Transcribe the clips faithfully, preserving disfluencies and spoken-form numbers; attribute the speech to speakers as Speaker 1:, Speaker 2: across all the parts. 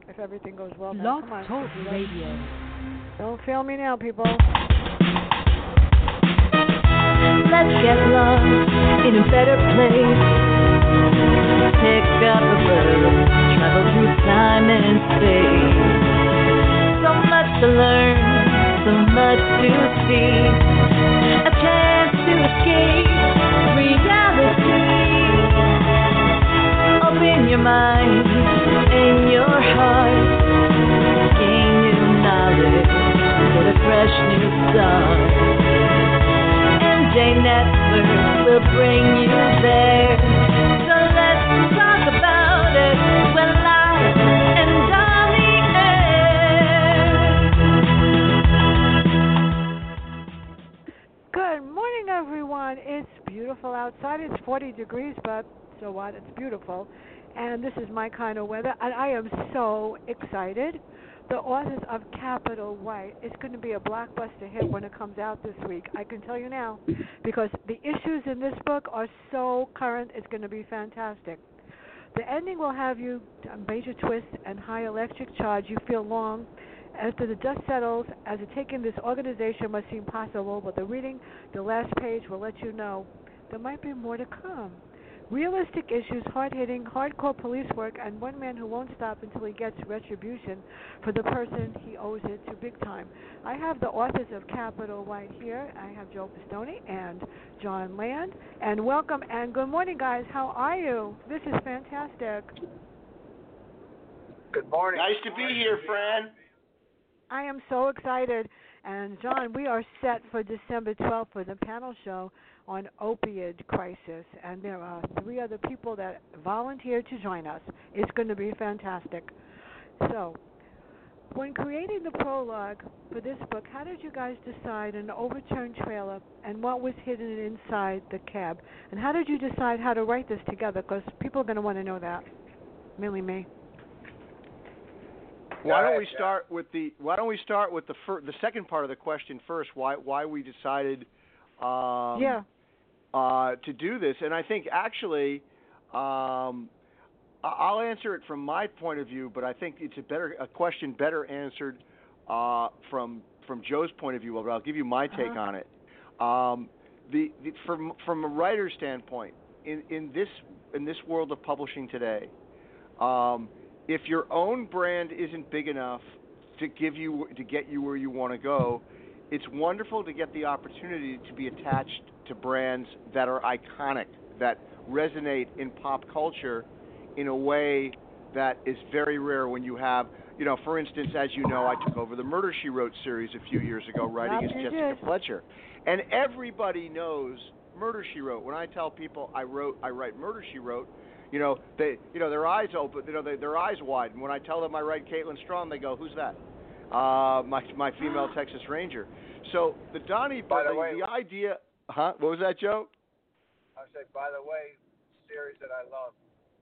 Speaker 1: if everything goes well. Now,
Speaker 2: Blog
Speaker 1: come on.
Speaker 2: Talk Radio.
Speaker 1: Don't fail me now, people.
Speaker 3: Let's get lost in a better place. Pick up a book, travel through time and space. So much to learn, so much to see. A chance to escape reality. Open your mind and your heart. Gain new knowledge, get a fresh new start. M J Network will bring you there. So let's talk about it. We're live and on
Speaker 1: the air. Good morning, everyone. It's beautiful outside. It's forty degrees, but so what? It's beautiful. And this is my kind of weather. And I am so excited. The authors of Capital White. It's going to be a blockbuster hit when it comes out this week. I can tell you now, because the issues in this book are so current. It's going to be fantastic. The ending will have you a major twist and high electric charge. You feel long. After the dust settles, as a taking this organization must seem possible, but the reading the last page will let you know there might be more to come. Realistic issues, hard-hitting, hardcore police work, and one man who won't stop until he gets retribution for the person he owes it to big time. I have the authors of Capital White here. I have Joe Pistone and John Land. And welcome and good morning, guys. How are you? This is fantastic.
Speaker 4: Good morning.
Speaker 5: Nice to be here, Fran.
Speaker 1: I am so excited. And, John, we are set for December twelfth for the panel show on opioid crisis, and there are three other people that volunteered to join us. It's going to be fantastic. So, when creating the prologue for this book, how did you guys decide an overturned trailer and what was hidden inside the cab? And how did you decide how to write this together? Because people are going to want to know that, mainly me.
Speaker 5: Why don't we start with the Why don't we start with the fir- the second part of the question first? Why why we decided um,
Speaker 1: yeah.
Speaker 5: uh, to do this? And I think actually, um, I'll answer it from my point of view, but I think it's a better a question better answered uh, from from Joe's point of view. But I'll give you my take
Speaker 1: uh-huh.
Speaker 5: on it. Um, the, the from from a writer's standpoint, in, in this in this world of publishing today. Um, If your own brand isn't big enough to give you to get you where you want to go, it's wonderful to get the opportunity to be attached to brands that are iconic, that resonate in pop culture in a way that is very rare when you have, you know, for instance, as you know, I took over the Murder, She Wrote series a few years ago, writing as Jessica
Speaker 1: did.
Speaker 5: Fletcher. And everybody knows Murder, She Wrote. When I tell people I wrote, I write Murder, She Wrote, You know, they, you know, their eyes open. You know, they, their eyes widen. When I tell them I write Caitlin Strawn, they go, "Who's that?" Uh, my my female Texas Ranger. So the Donnie,
Speaker 4: by the,
Speaker 5: the,
Speaker 4: way,
Speaker 5: the idea, huh? What was that, Joe?
Speaker 4: I said, by the way, series that I love.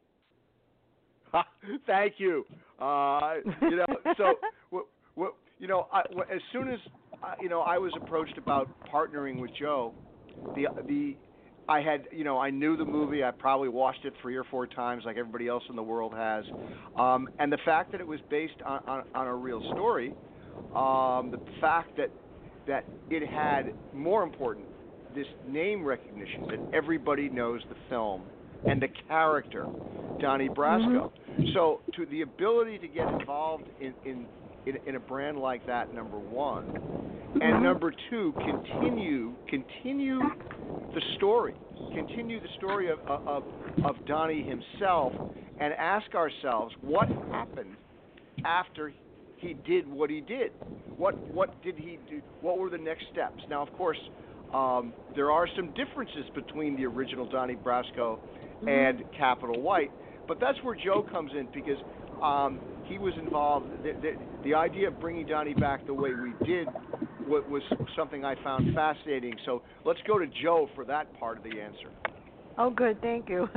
Speaker 5: Thank you. Uh, you know, so what, what, you know, I, as soon as uh, you know, I was approached about partnering with Joe, the the. I had, you know, I knew the movie. I probably watched it three or four times, like everybody else in the world has. Um, and the fact that it was based on, on, on a real story, um, the fact that that it had, more important, this name recognition that everybody knows the film and the character, Donnie Brasco. Mm-hmm. So, to the ability to get involved in in, in, in a brand like that, number one, and number two, continue continue. the story, continue the story of, of of Donnie himself, and ask ourselves what happened after he did what he did. What what did he do? What were the next steps? Now, of course, um, there are some differences between the original Donnie Brasco and Capital White, but that's where Joe comes in, because um, he was involved. The, the, the idea of bringing Donnie back the way we did was something I found fascinating. So let's go to Joe for that part of the answer.
Speaker 1: Oh, good. Thank you.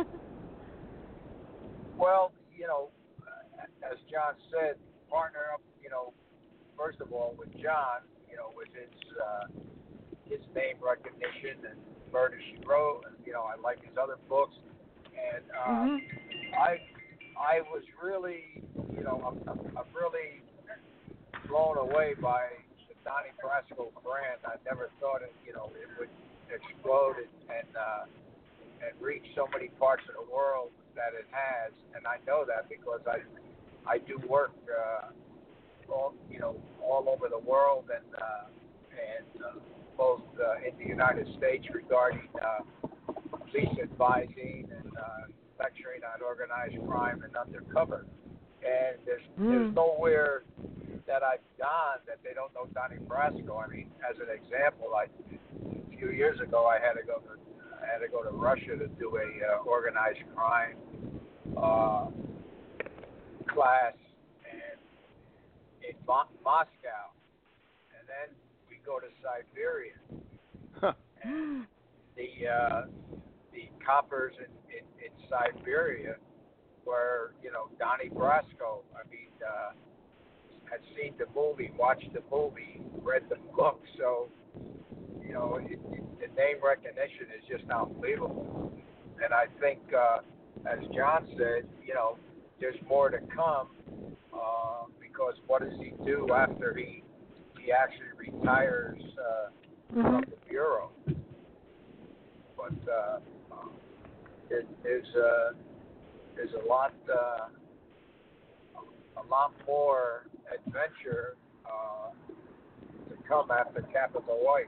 Speaker 4: Well, you know, as John said, partner up, you know, first of all with John, you know, with his uh, his name recognition and Murder, She Wrote, and, you know, I like his other books. And um, mm-hmm. I I was really, you know, I'm, I'm, I'm really blown away by the Donnie Brasco brand. I never thought it, you know, it would explode and and, uh, and reach so many parts of the world that it has. And I know that because I I do work, uh, all you know, all over the world and uh, and uh, both uh, in the United States regarding uh, police advising and uh, lecturing on organized crime and undercover. And there's
Speaker 1: Mm.
Speaker 4: there's nowhere that I've gone that they don't know Donnie Brasco. I mean, as an example, I a few years ago I had to go to I had to go to Russia to do a uh, organized crime uh, class and in Mo- Moscow, and then we go to Siberia.
Speaker 5: Huh.
Speaker 4: And the uh, the coppers in, in, in Siberia were, you know, Donnie Brasco. I mean, uh, had seen the movie, watched the movie, read the book, so, you know, it, it, the name recognition is just unbelievable. And I think, uh, as John said, you know, there's more to come uh, because what does he do after he he actually retires uh,
Speaker 1: Mm-hmm.
Speaker 4: from the bureau? But uh, it, there's uh, there's a lot uh, a lot more adventure uh, to come after Capital White.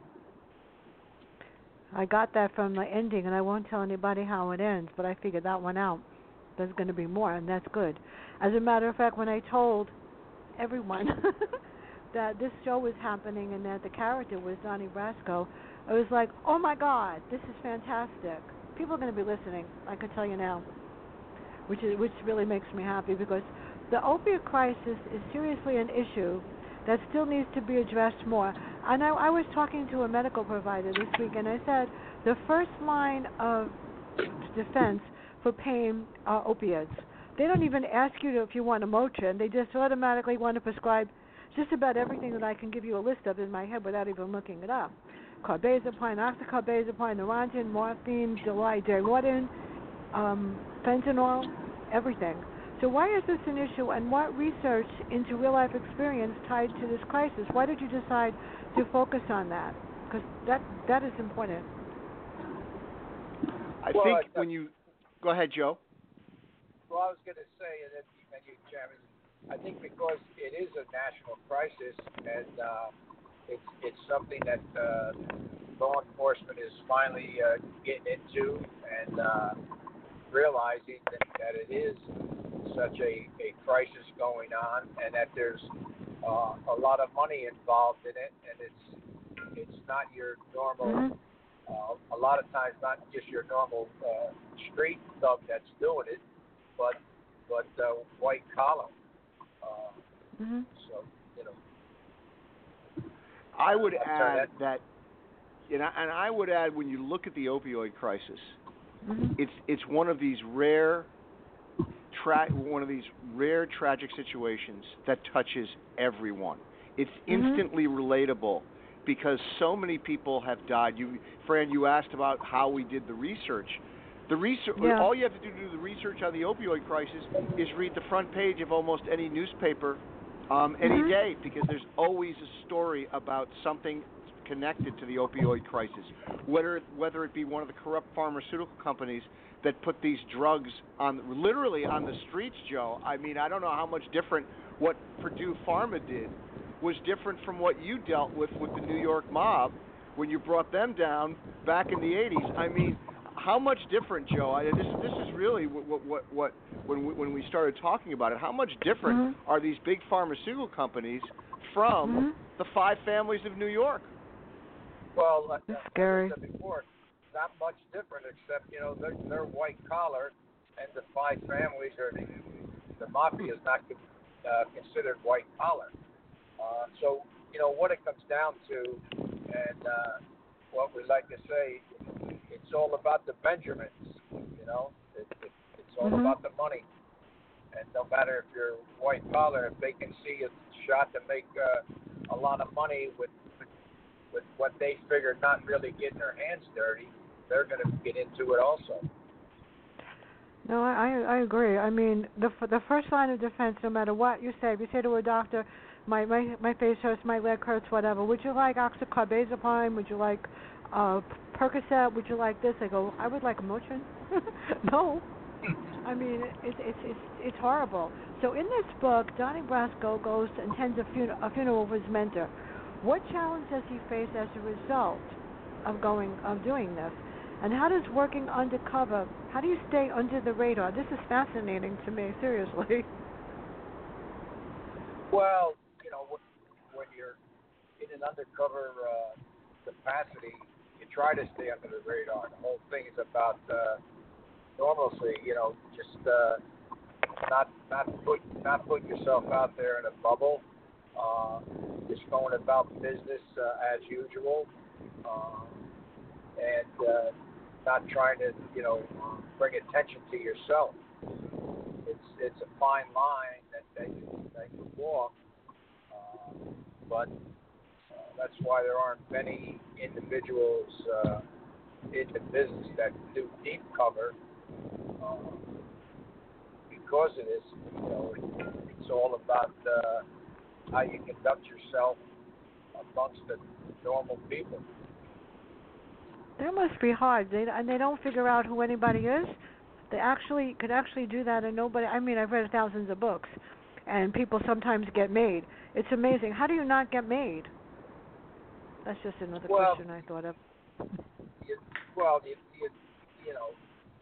Speaker 1: I got that from the ending, and I won't tell anybody how it ends, but I figured that one out. There's going to be more, and that's good. As a matter of fact, when I told everyone that this show was happening and that the character was Donnie Brasco, I was like, oh my God, this is fantastic. People are going to be listening, I can tell you now, which is which really makes me happy because the opiate crisis is seriously an issue that still needs to be addressed more. And I, I was talking to a medical provider this week, and I said the first line of defense for pain are opiates. They don't even ask you to, if you want a Motrin. They just automatically want to prescribe just about everything that I can give you a list of in my head without even looking it up. Carbazepine, oxycarbazepine, Neurontin, morphine, Dilaudid, um, fentanyl, everything. So why is this an issue, and what research into real-life experience tied to this crisis? Why did you decide to focus on that? Because that, that is important.
Speaker 5: I
Speaker 4: Well,
Speaker 5: think
Speaker 4: I-
Speaker 5: when you go ahead, Joe.
Speaker 4: Well, I was going to say, and then and you, Chairman, I think because it is a national crisis, and uh, it's it's something that uh, law enforcement is finally uh, getting into and uh, realizing that, that it is such a, a crisis going on, and that there's uh, a lot of money involved in it, and it's it's not your normal.
Speaker 1: Mm-hmm.
Speaker 4: Uh, a lot of times, not just your normal uh, street thug that's doing it, but but uh, white collar. Uh,
Speaker 1: Mm-hmm.
Speaker 4: so you know.
Speaker 5: I would
Speaker 4: I'm
Speaker 5: add
Speaker 4: sorry, that-
Speaker 5: that, you know, and I would add when you look at the opioid crisis,
Speaker 1: Mm-hmm.
Speaker 5: it's it's one of these rare, tra- one of these rare tragic situations that touches everyone. It's
Speaker 1: Mhm.
Speaker 5: instantly relatable because so many people have died. You, Fran, you asked about how we did the research. The research,
Speaker 1: Yeah.
Speaker 5: all you have to do to do the research on the opioid crisis is read the front page of almost any newspaper um, any
Speaker 1: Mhm.
Speaker 5: day, because there's always a story about something connected to the opioid crisis, whether whether it be one of the corrupt pharmaceutical companies that put these drugs on literally on the streets, Joe. I mean, I don't know how much different what Purdue Pharma did was different from what you dealt with with the New York mob when you brought them down back in the eighties. I mean, how much different, Joe? I, this this is really what what what, what when we, when we started talking about it. How much different
Speaker 1: Mhm.
Speaker 5: are these big pharmaceutical companies from
Speaker 1: Mhm.
Speaker 5: the five families of New York?
Speaker 4: Well, uh,
Speaker 1: That's
Speaker 4: uh,
Speaker 1: scary.
Speaker 4: as I said before, not much different except you know they're, they're white collar, and the five families or the the mafia is not uh, considered white collar. Uh, so you know what it comes down to, and uh, what we like to say, it's all about the Benjamins. You know, it, it, it's all
Speaker 1: Mhm.
Speaker 4: about the money, and no matter if you're white collar, if they can see a shot to make uh, a lot of money with with what they figure not really getting their hands dirty, they're going to get into it also.
Speaker 1: No, I I agree. I mean, the f- the first line of defense, no matter what you say, if you say to a doctor, my my my face hurts, my leg hurts, whatever. Would you like oxycarbazepine? Would you like uh, Percocet? Would you like this? I go, I would like a Motrin. No, I mean it's it's it's it's horrible. So in this book, Donnie Brasco goes and attends a, fun- a funeral of his mentor. What challenge does he face as a result of going of doing this? And how does working undercover, how do you stay under the radar? This is fascinating to me, seriously.
Speaker 4: Well, you know, when, when you're in an undercover uh, capacity, you try to stay under the radar. The whole thing is about uh, normalcy. You know, just uh, not not put not putting yourself out there in a bubble. Uh, just going about business uh, as usual, uh, and uh, not trying to, you know, bring attention to yourself. It's it's a fine line that that you, that you walk, uh, but uh, that's why there aren't many individuals uh, in the business that do deep cover, uh, because of this. You know, it, it's all about uh, how you conduct yourself amongst the normal people.
Speaker 1: That must be hard. They and they don't figure out who anybody is. They actually could actually do that, and nobody. I mean, I've read thousands of books, and people sometimes get made. It's amazing. How do you not get made? That's just another
Speaker 4: Well,
Speaker 1: question I thought of.
Speaker 4: You, well, you, you you know,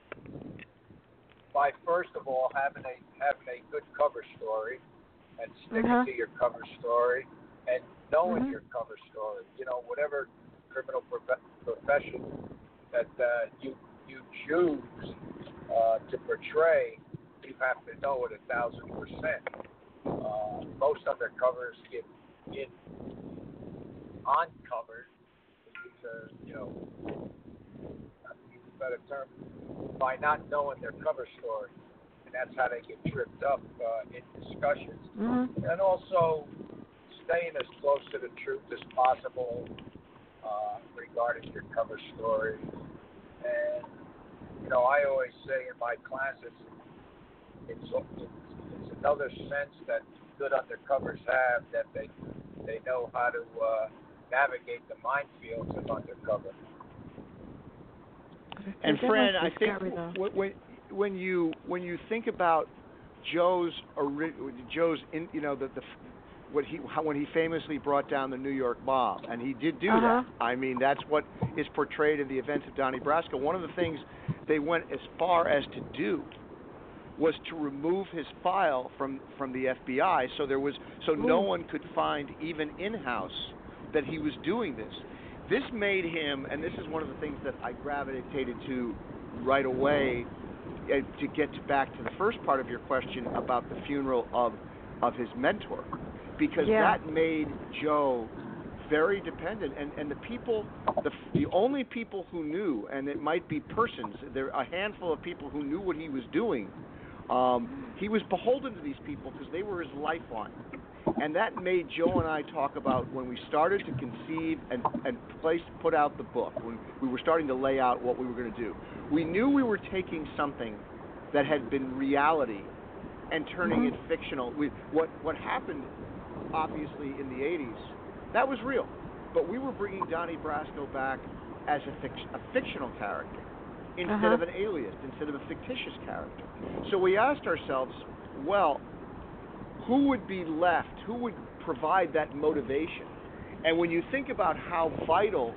Speaker 4: by first of all having a having a good cover story, and sticking
Speaker 1: Uh-huh.
Speaker 4: to your cover story, and knowing
Speaker 1: Mhm.
Speaker 4: your cover story. You know, whatever criminal prof- profession that uh, you you choose uh, to portray, you have to know it a thousand percent. Uh, most undercovers get get uncovered, to use a, you know, not to use a better term, by not knowing their cover story, and that's how they get tripped up uh, in discussions.
Speaker 1: Mhm.
Speaker 4: And also staying as close to the truth as possible uh, regarding your cover story. And you know, I always say in my classes, it's it's, it's another sense that good undercovers have, that they they know how to uh, navigate the minefields of undercover.
Speaker 5: And
Speaker 1: That
Speaker 5: Fran,
Speaker 1: must
Speaker 5: I
Speaker 1: be
Speaker 5: think
Speaker 1: scary, though.
Speaker 5: w- when when you when you think about Joe's ori- Joe's in, you know the the what he how, when he famously brought down the New York mob, and he did do
Speaker 1: Uh-huh.
Speaker 5: that. I mean, that's what is portrayed in the events of Donnie Brasco. One of the things they went as far as to do was to remove his file from from the F B I, so there was so no
Speaker 1: Ooh.
Speaker 5: one could find even in-house that he was doing this. This made him, and this is one of the things that I gravitated to right away, uh, to get to back to the first part of your question about the funeral of of his mentor, because
Speaker 1: Yeah.
Speaker 5: that made Joe very dependent, and and the people, the the only people who knew, and it might be persons, there a handful of people who knew what he was doing. Um, he was beholden to these people because they were his lifeline. And that made Joe and I talk about when we started to conceive and, and place, put out the book, when we were starting to lay out what we were going to do. We knew we were taking something that had been reality and turning
Speaker 1: Mhm.
Speaker 5: it fictional. We, what, what happened, obviously, in the eighties, that was real. But we were bringing Donnie Brasco back as a, fic- a fictional character instead
Speaker 1: Uh-huh.
Speaker 5: of an alias, instead of a fictitious character. So we asked ourselves, well, who would be left? Who would provide that motivation? And when you think about how vital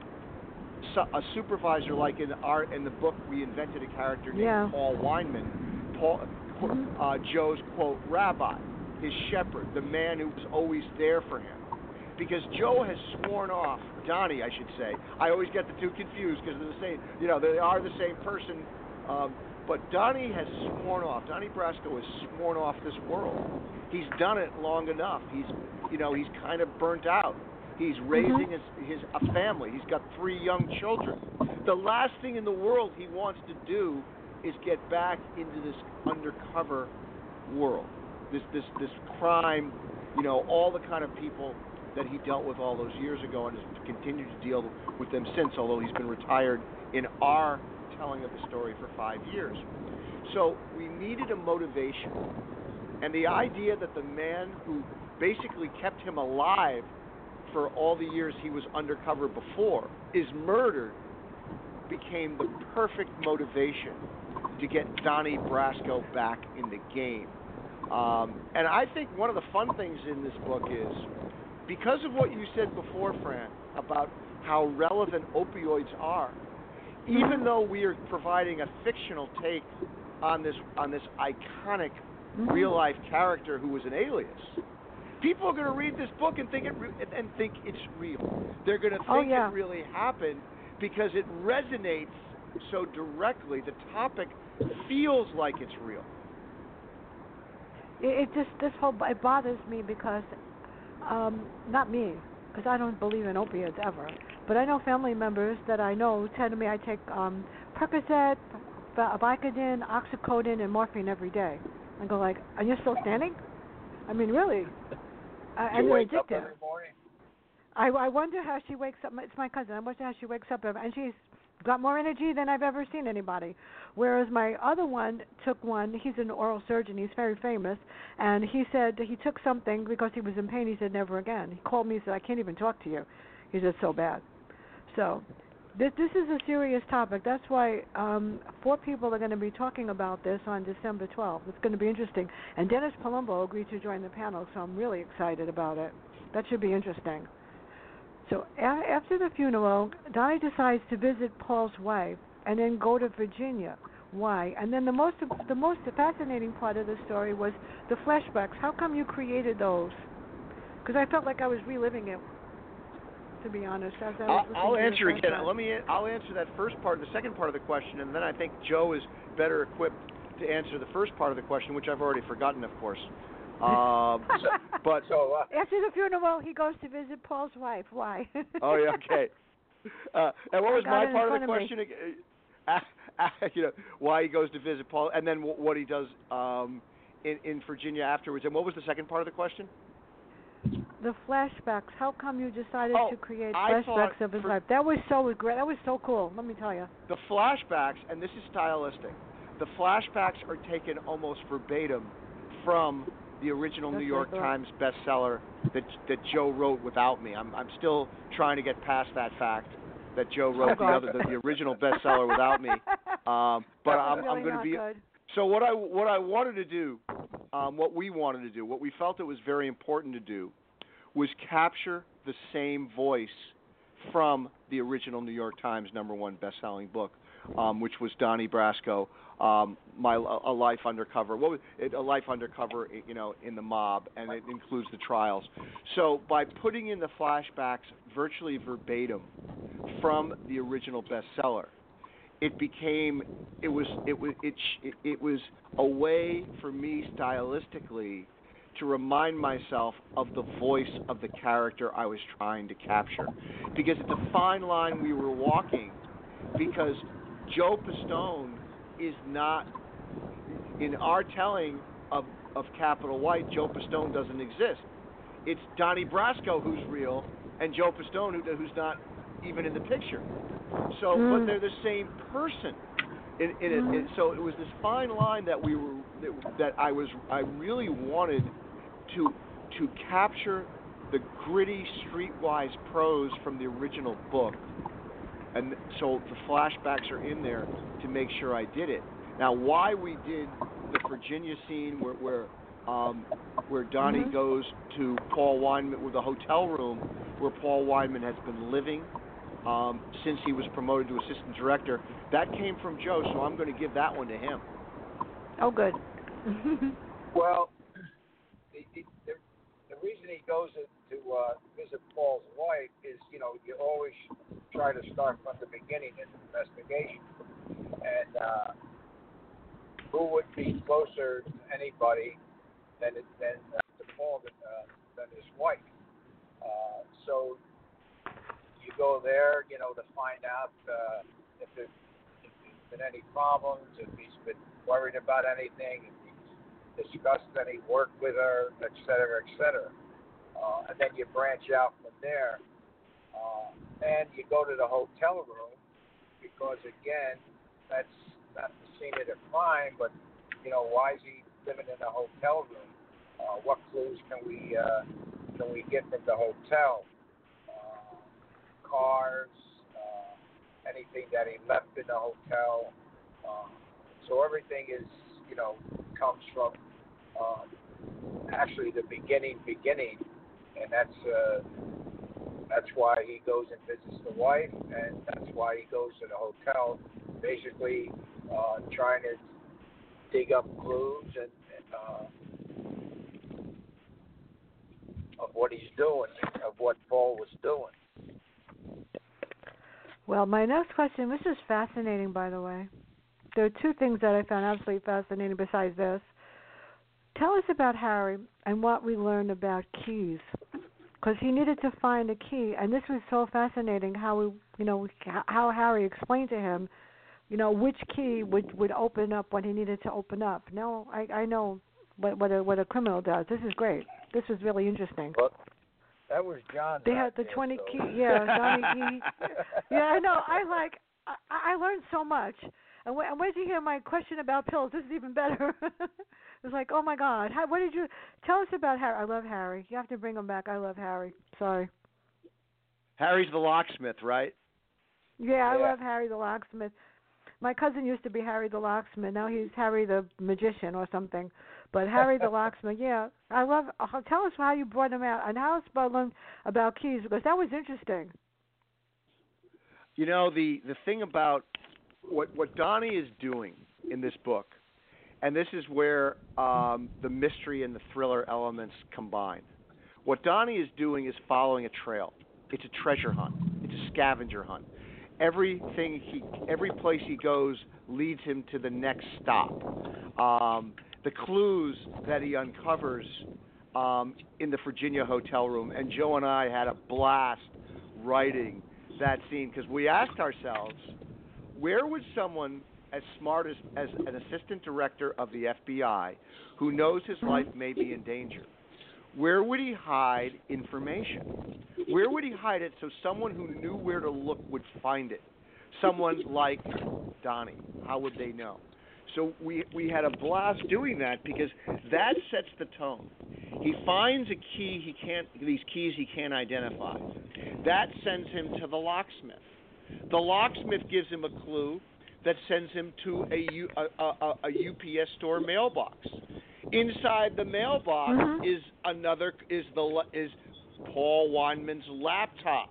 Speaker 5: a supervisor, like in our in the book, we invented a character named
Speaker 1: Yeah.
Speaker 5: Paul Weinman, Paul,
Speaker 1: Mhm.
Speaker 5: uh, Joe's quote rabbi, his shepherd, the man who was always there for him. Because Joe has sworn off, Donnie, I should say. I always get the two confused because they're the same. You know, they are the same person. Um, but Donnie has sworn off. Donnie Brasco has sworn off this world. He's done it long enough. He's, you know, he's kind of burnt out. He's raising
Speaker 1: Mhm.
Speaker 5: his, his a family. He's got three young children. The last thing in the world he wants to do is get back into this undercover world. This this this crime, you know, all the kind of people that he dealt with all those years ago and has continued to deal with them since, although he's been retired in our retelling of the story for five years. So we needed a motivation. And the idea that the man who basically kept him alive for all the years he was undercover before is murdered became the perfect motivation to get Donnie Brasco back in the game. Um, and I think one of the fun things in this book is, because of what you said before, Fran, about how relevant opioids are, even though we are providing a fictional take on this on this iconic mm-hmm. real-life character who was an alias, people are going to read this book and think it re- and think it's real. They're going to think
Speaker 1: oh, yeah.
Speaker 5: it really happened because it resonates so directly. The topic feels like it's real.
Speaker 1: It, it just this whole it bothers me because um, not me, because I don't believe in opiates ever. But I know family members that I know tell me I take um, Percocet, Vicodin, oxycodone, and morphine every day. I go like, are you still standing? I mean, really? Uh, and they're addicted.
Speaker 4: Every morning?
Speaker 1: I, I wonder how she wakes up. It's my cousin. I wonder how she wakes up, and she's got more energy than I've ever seen anybody. Whereas my other one took one. He's an oral surgeon. He's very famous, and he said he took something because he was in pain. He said never again. He called me and said, I can't even talk to you. He said, so bad. So this this is a serious topic. That's why um, four people are going to be talking about this on December twelfth. It's going to be interesting. And Dennis Palumbo agreed to join the panel, so I'm really excited about it. That should be interesting. So a- after the funeral, Donnie decides to visit Paul's wife and then go to Virginia. Why? And then the most the most fascinating part of the story was the flashbacks. How come you created those? Because I felt like I was reliving it, to be honest. As I was
Speaker 5: I'll, I'll answer
Speaker 1: again.
Speaker 5: again. Let me. I'll answer that first part, the second part of the question, and then I think Joe is better equipped to answer the first part of the question, which I've already forgotten, of course. Um, so, but
Speaker 4: so, uh,
Speaker 1: after the funeral, he goes to visit Paul's wife. Why?
Speaker 5: oh yeah, okay. Uh, and what was my part of the
Speaker 1: of
Speaker 5: question? Uh, uh, you know, why he goes to visit Paul, and then w- what he does um, in in Virginia afterwards. And what was the second part of the question?
Speaker 1: The flashbacks. How come you decided
Speaker 5: oh,
Speaker 1: to create
Speaker 5: I
Speaker 1: flashbacks of his
Speaker 5: for,
Speaker 1: life? That was so great. That was so cool. Let me tell you.
Speaker 5: The flashbacks, and this is stylistic. The flashbacks are taken almost verbatim from the original
Speaker 1: That's
Speaker 5: New York
Speaker 1: right.
Speaker 5: Times bestseller that that Joe wrote without me. I'm I'm still trying to get past that fact that Joe wrote
Speaker 1: oh,
Speaker 5: the other the, the original bestseller without me. Um, but I'm
Speaker 1: really
Speaker 5: I'm going to be.
Speaker 1: Good.
Speaker 5: So what I what I wanted to do, um, what we wanted to do, what we felt it was very important to do, was capture the same voice from the original New York Times number one best-selling book, um, which was Donnie Brasco, um, my a life undercover. What was it? A life undercover, you know, in the mob, and it includes the trials. So by putting in the flashbacks virtually verbatim from the original bestseller, it became it was it was it it, it was a way for me stylistically to remind myself of the voice of the character I was trying to capture. Because it's a fine line we were walking, because Joe Pistone is not, in our telling of, of Capital White, Joe Pistone doesn't exist. It's Donnie Brasco who's real, and Joe Pistone who, who's not even in the picture. So, mm. but they're the same person. In, in it,
Speaker 1: mm.
Speaker 5: it, so it was this fine line that we were that, that I was I really wanted to to capture the gritty, streetwise prose from the original book, and so the flashbacks are in there to make sure I did it. Now, why we did the Virginia scene where where um, where Donnie
Speaker 1: mm-hmm.
Speaker 5: goes to Paul Weinman with a hotel room where Paul Weinman has been living um, since he was promoted to assistant director, that came from Joe, so I'm going to give that one to him.
Speaker 1: Oh, good.
Speaker 4: Well, the, the, the reason he goes to uh, visit Paul's wife is, you know, you always try to start from the beginning in the investigation. And uh, who would be closer to anybody than, than uh, to Paul than, uh, than his wife? Uh, so you go there, you know, to find out uh, if, there, if there's been any problems, if he's been worried about anything, if he's discussed any work with her, et cetera, et cetera. Uh, and then you branch out from there. Uh, and you go to the hotel room because, again, that's not the scene of the crime, but you know, why is he living in a hotel room? Uh, what clues can we uh, can we get from the hotel? Uh, cars, uh, anything that he left in the hotel. Uh, so everything is, you know, comes from um, actually the beginning, beginning, and that's uh, that's why he goes and visits the wife, and that's why he goes to the hotel, basically uh, trying to dig up clues and, and uh, of what he's doing, of what Paul was doing.
Speaker 1: Well, my next question, this is fascinating, by the way. There are two things that I found absolutely fascinating besides this. Tell us about Harry and what we learned about keys, because he needed to find a key, and this was so fascinating how we, you know, how Harry explained to him, you know, which key would, would open up when he needed to open up. Now I, I know what what a what a criminal does. This is great. This was really interesting.
Speaker 4: Well, that was John.
Speaker 1: They had the twenty so. key. Yeah, Johnny key. Yeah, I know. I like. I, I learned so much. And when, and when did you hear my question about pills? This is even better. It was like, oh my God, how, what did you tell us about Harry? I love Harry. You have to bring him back. I love Harry. Sorry.
Speaker 5: Harry's the locksmith, right?
Speaker 1: Yeah, I
Speaker 4: yeah.
Speaker 1: love Harry the locksmith. My cousin used to be Harry the locksmith. Now he's Harry the magician or something. But Harry the locksmith, yeah, I love. Uh, tell us how you brought him out and how it's learn about keys, because that was interesting.
Speaker 5: You know, the the thing about what what Donnie is doing in this book, and this is where um, the mystery and the thriller elements combine. What Donnie is doing is following a trail. It's a treasure hunt. It's a scavenger hunt. Everything he, every place he goes leads him to the next stop. Um, the clues that he uncovers um, in the Virginia hotel room, and Joe and I had a blast writing that scene because we asked ourselves, where would someone as smart as, as an assistant director of the F B I who knows his life may be in danger, where would he hide information? Where would he hide it so someone who knew where to look would find it? Someone like Donnie, how would they know? So we we had a blast doing that because that sets the tone. He finds a key he can't these keys he can't identify. That sends him to the locksmith. The locksmith gives him a clue that sends him to a, U, a, a, a U P S store mailbox. Inside the mailbox
Speaker 1: mm-hmm.
Speaker 5: is another is the is Paul Weinman's laptop.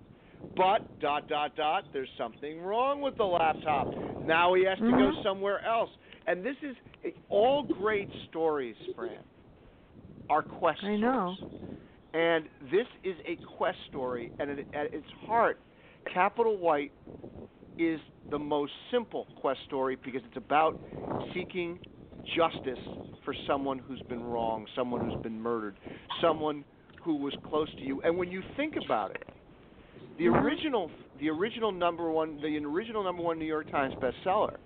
Speaker 5: But dot dot dot, there's something wrong with the laptop. Now he has to
Speaker 1: mm-hmm.
Speaker 5: go somewhere else. And this is all great stories, Fran, are quest
Speaker 1: I know.
Speaker 5: stories. And this is a quest story, and at, at its heart, Capital White is the most simple quest story because it's about seeking justice for someone who's been wronged, someone who's been murdered, someone who was close to you. And when you think about it, the
Speaker 1: mm-hmm.
Speaker 5: original, the original number one, the original number one New York Times bestseller,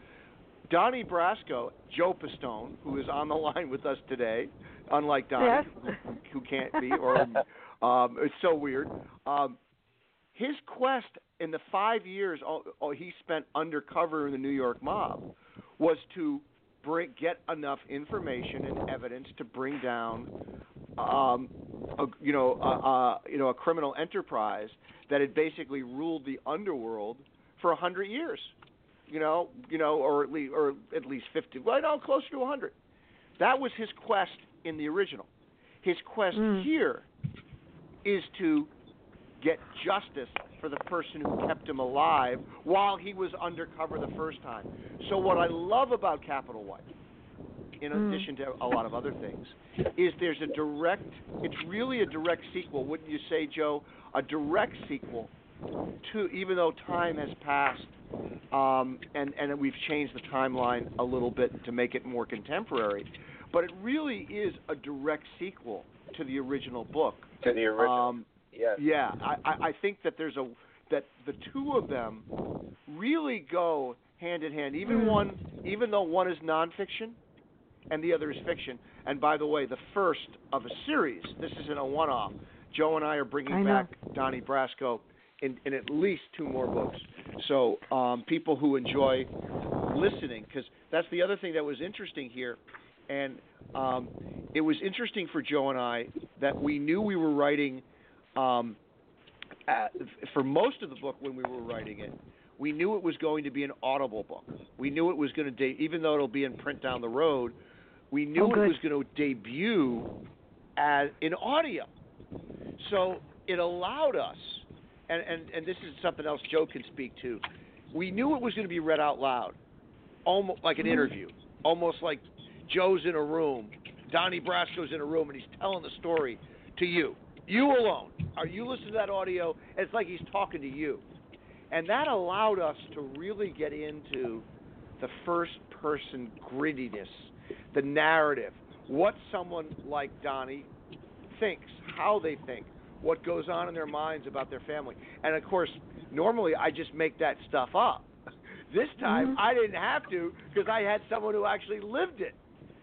Speaker 5: Donnie Brasco, Joe Pistone, who is on the line with us today, unlike Donnie,
Speaker 1: yes.
Speaker 5: who, who can't be, or um, it's so weird. Um, his quest in the five years oh, oh, he spent undercover in the New York mob was to bring, get enough information and evidence to bring down, um, a, you know, a, a, you know, a criminal enterprise that had basically ruled the underworld for a hundred years. You know, you know, or at least, or at least fifty. Well, no, closer to a hundred. That was his quest in the original. His quest
Speaker 1: mm.
Speaker 5: here is to get justice for the person who kept him alive while he was undercover the first time. So what I love about Capital White, in
Speaker 1: mm.
Speaker 5: addition to a lot of other things, is there's a direct. It's really a direct sequel, wouldn't you say, Joe? A direct sequel to, even though time has passed. Um, and, and we've changed the timeline a little bit to make it more contemporary. But it really is a direct sequel to the original book.
Speaker 4: To the original,
Speaker 5: um,
Speaker 4: yes.
Speaker 5: Yeah, I, I think that there's a that the two of them really go hand in hand. Even
Speaker 1: mm.
Speaker 5: one, even though one is nonfiction and the other is fiction. And by the way, the first of a series. This isn't a one-off. Joe and I are bringing
Speaker 1: I
Speaker 5: back Donnie Brasco in, in at least two more books. So um, people who enjoy listening, because that's the other thing that was interesting here, and um, it was interesting for Joe and I that we knew we were writing um, at, for most of the book when we were writing it. We knew it was going to be an audible book. We knew it was going to, de- even though it'll be in print down the road, we knew
Speaker 1: Oh,
Speaker 5: it
Speaker 1: good.
Speaker 5: was going to debut as in audio. So it allowed us, and, and, and this is something else Joe can speak to, we knew it was going to be read out loud, almost like an
Speaker 1: Mhm.
Speaker 5: interview, almost like Joe's in a room, Donnie Brasco's in a room, and he's telling the story to you. You alone. Are you listening to that audio? It's like he's talking to you. And that allowed us to really get into the first-person grittiness, the narrative, what someone like Donnie thinks, how they think, what goes on in their minds about their family. And, of course, normally I just make that stuff up. This time
Speaker 1: Mhm.
Speaker 5: I didn't have to because I had someone who actually lived it.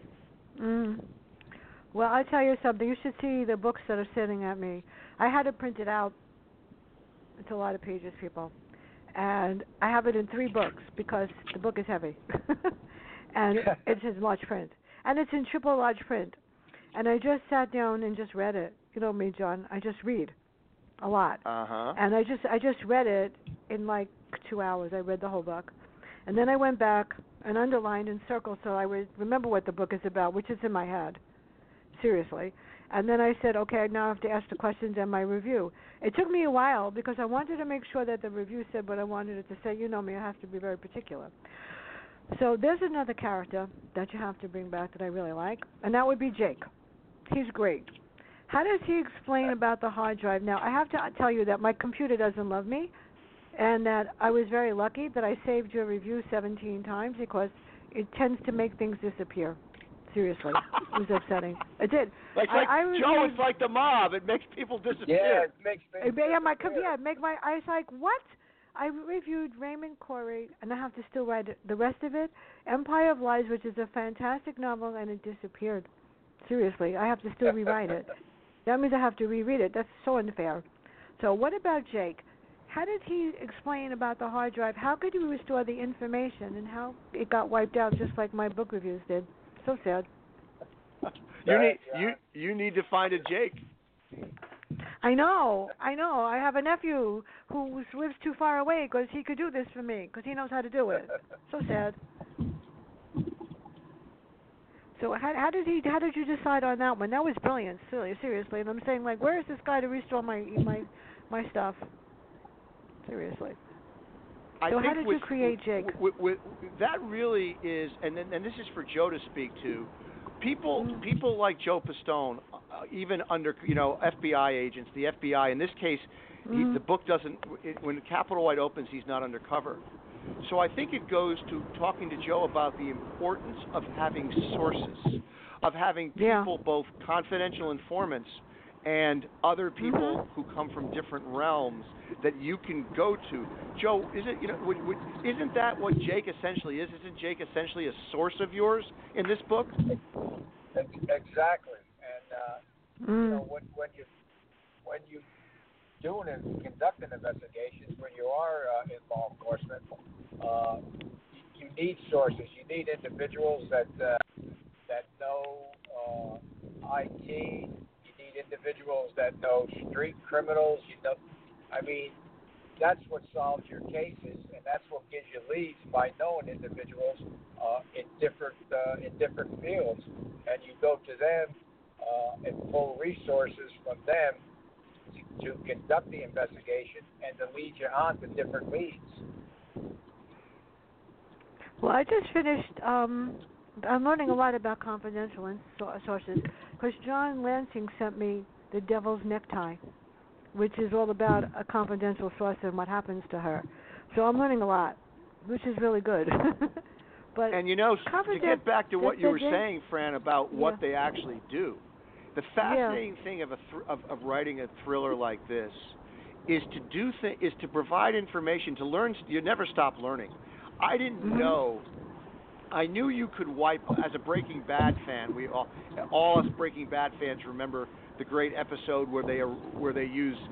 Speaker 1: Mm. Well, I'll tell you something. You should see the books that are sitting at me. I had it printed out. It's a lot of pages, people. And I have it in three books because the book is heavy. And it's in large print. And it's in triple large print. And I just sat down and just read it. You know me, John. I just read a lot.
Speaker 5: Uh-huh.
Speaker 1: And I just I just read it in like two hours. I read the whole book. And then I went back and underlined and circled so I would remember what the book is about, which is in my head. Seriously. And then I said, okay, now I have to ask the questions and my review. It took me a while because I wanted to make sure that the review said what I wanted it to say. You know me, I have to be very particular. So there's another character that you have to bring back that I really like, and that would be Jake. He's great. How does he explain about the hard drive? Now, I have to tell you that my computer doesn't love me, and that I was very lucky that I saved your review seventeen times because it tends to make things disappear. Seriously, it was upsetting. It did.
Speaker 5: Like,
Speaker 1: I,
Speaker 5: like
Speaker 1: I
Speaker 5: Joe,
Speaker 1: reviewed,
Speaker 5: it's like the mob. It makes people
Speaker 4: Yeah,
Speaker 5: disappear.
Speaker 4: it makes
Speaker 1: it,
Speaker 4: things
Speaker 1: yeah, my com-
Speaker 4: disappear.
Speaker 1: yeah, make my. I was like, what? I reviewed Raymond Corey, and I have to still write it, the rest of it. Empire of Lies, which is a fantastic novel, and it disappeared. Seriously, I have to still rewrite it. That means I have to reread it. That's so unfair. So what about Jake? How did he explain about the hard drive? How could you restore the information, and how it got wiped out just like my book reviews did? So sad.
Speaker 5: You need you you need to find a Jake.
Speaker 1: I know, I know. I have a nephew who lives too far away because he could do this for me because he knows how to do it. So sad. So how, how did he? How did you decide on that one? That was brilliant, seriously. Seriously, and I'm saying, like, where is this guy to restore my my my stuff? Seriously.
Speaker 5: I
Speaker 1: So
Speaker 5: think
Speaker 1: how did
Speaker 5: with,
Speaker 1: you create Jake?
Speaker 5: With, with, that really is, and then, and this is for Joe to speak to. People,
Speaker 1: Mm.
Speaker 5: people like Joe Pistone, uh, even under you know F B I agents, the F B I. In this case, he,
Speaker 1: Mm.
Speaker 5: the book doesn't. It, when Capital White opens, he's not undercover. So I think it goes to talking to Joe about the importance of having sources, of having
Speaker 1: Yeah.
Speaker 5: people, both confidential informants and other people
Speaker 1: Mhm.
Speaker 5: who come from different realms that you can go to. Joe, is it you know would, would, isn't that what Jake essentially is? Isn't Jake essentially a source of yours in this book?
Speaker 4: Exactly, and uh, you know
Speaker 1: Mm.
Speaker 4: when when you when you do and conduct an investigation, when you are uh, in law enforcement, uh, you, you need sources. You need individuals that uh, that know uh, I T. You need individuals that know street criminals. You know, I mean, that's what solves your cases, and that's what gives you leads by knowing individuals uh, in different uh, in different fields, and you go to them uh, and pull resources from them to, to conduct the investigation and to lead you on to different leads.
Speaker 1: Well, I just finished. Um, I'm learning a lot about confidential in- so- sources because John Lansing sent me The Devil's Necktie, which is all about a confidential source and what happens to her. So I'm learning a lot, which is really good. But
Speaker 5: And you know, to
Speaker 1: confident-
Speaker 5: get back to what
Speaker 1: the-
Speaker 5: you
Speaker 1: the-
Speaker 5: were saying, Fran, about what
Speaker 1: Yeah.
Speaker 5: they actually do, the fascinating thing of, a thr of of writing a thriller like this is to do th- is to provide information, to learn. You never stop learning. I didn't
Speaker 1: Mhm.
Speaker 5: know. I knew you could wipe. As a Breaking Bad fan, we all, all us Breaking Bad fans remember the great episode where they where they use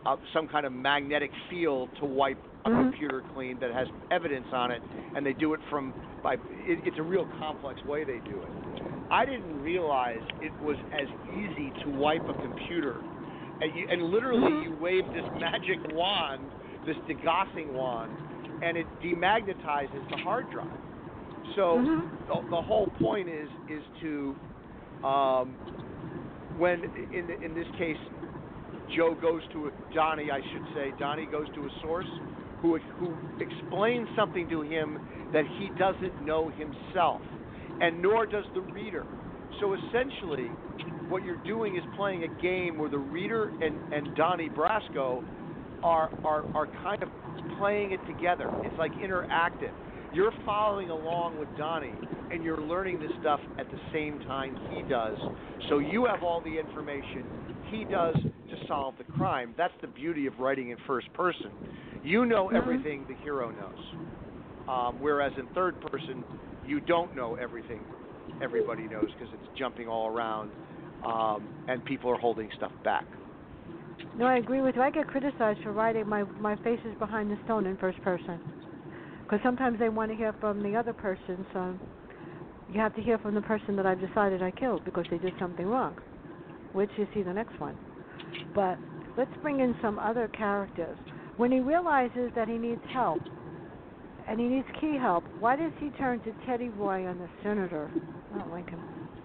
Speaker 5: uh, some kind of magnetic field to wipe a
Speaker 1: Mhm.
Speaker 5: computer clean that has evidence on it, and they do it from by. It, it's a real complex way they do it. I didn't realize it was as easy to wipe a computer, and, you, and literally
Speaker 1: Mhm.
Speaker 5: you wave this magic wand, this degaussing wand, and it demagnetizes the hard drive. So
Speaker 1: Mhm.
Speaker 5: the, the whole point is is to um, when in in this case Joe goes to a, Donnie, I should say, Donnie goes to a source who who explains something to him that he doesn't know himself, and nor does the reader. So essentially, what you're doing is playing a game where the reader and, and Donnie Brasco are, are are kind of playing it together. It's like interactive. You're following along with Donnie, and you're learning this stuff at the same time he does. So you have all the information he does to solve the crime. That's the beauty of writing in first person. You know
Speaker 1: Mhm.
Speaker 5: everything the hero knows, um, whereas in third person, you don't know everything everybody knows because it's jumping all around, um, and people are holding stuff back.
Speaker 1: No, I agree with you. I get criticized for writing my my face is behind the stone in first person, because sometimes they want to hear from the other person. So you have to hear from the person that I've decided I killed because they did something wrong, which you see the next one. But let's bring in some other characters. When he realizes that he needs help, and he needs key help, why does he turn to Teddy Roy and the senator? I don't like him.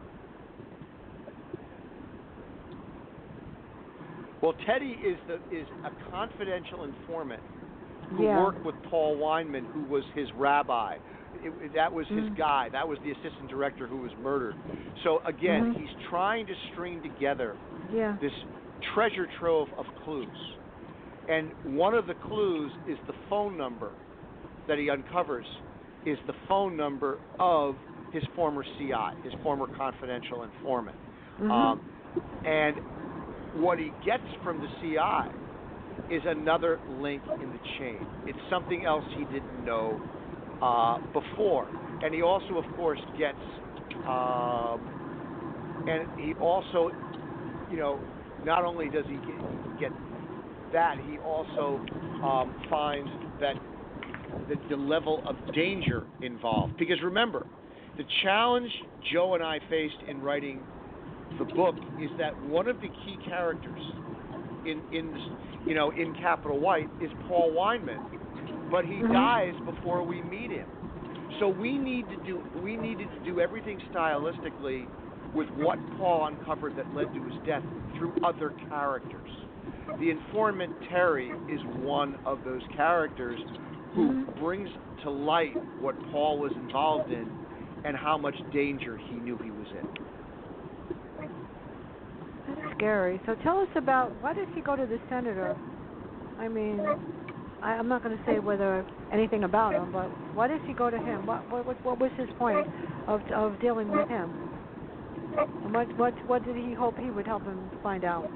Speaker 5: Well, Teddy is the is a confidential informant who
Speaker 1: Yeah.
Speaker 5: worked with Paul Weinman, who was his rabbi. It, it- that was his
Speaker 1: Mm.
Speaker 5: guy. That was the assistant director who was murdered. So again,
Speaker 1: Mhm.
Speaker 5: he's trying to string together
Speaker 1: Yeah.
Speaker 5: this treasure trove of clues. And one of the clues is the phone number that he uncovers is the phone number of his former C I, his former confidential informant.
Speaker 1: Mhm.
Speaker 5: Um, and what he gets from the C I is another link in the chain. It's something else he didn't know uh, before. And he also, of course, gets, um, and he also, you know, not only does he get, get that, he also um, finds that the, the level of danger involved. Because remember, the challenge Joe and I faced in writing the book is that one of the key characters in in this, you know, in Capital White is Paul Weinman, but he
Speaker 1: Mhm.
Speaker 5: dies before we meet him. So we need to do we needed to do everything stylistically with what Paul uncovered that led to his death through other characters. The informant Terry is one of those characters who
Speaker 1: Mhm.
Speaker 5: brings to light what Paul was involved in and how much danger he knew he was in.
Speaker 1: That's scary. So tell us about, why does he go to the senator? I mean, I, I'm not going to say whether anything about him, but why does he go to him? What what what, what was his point of of dealing with him? And what what what did he hope he would help him find out?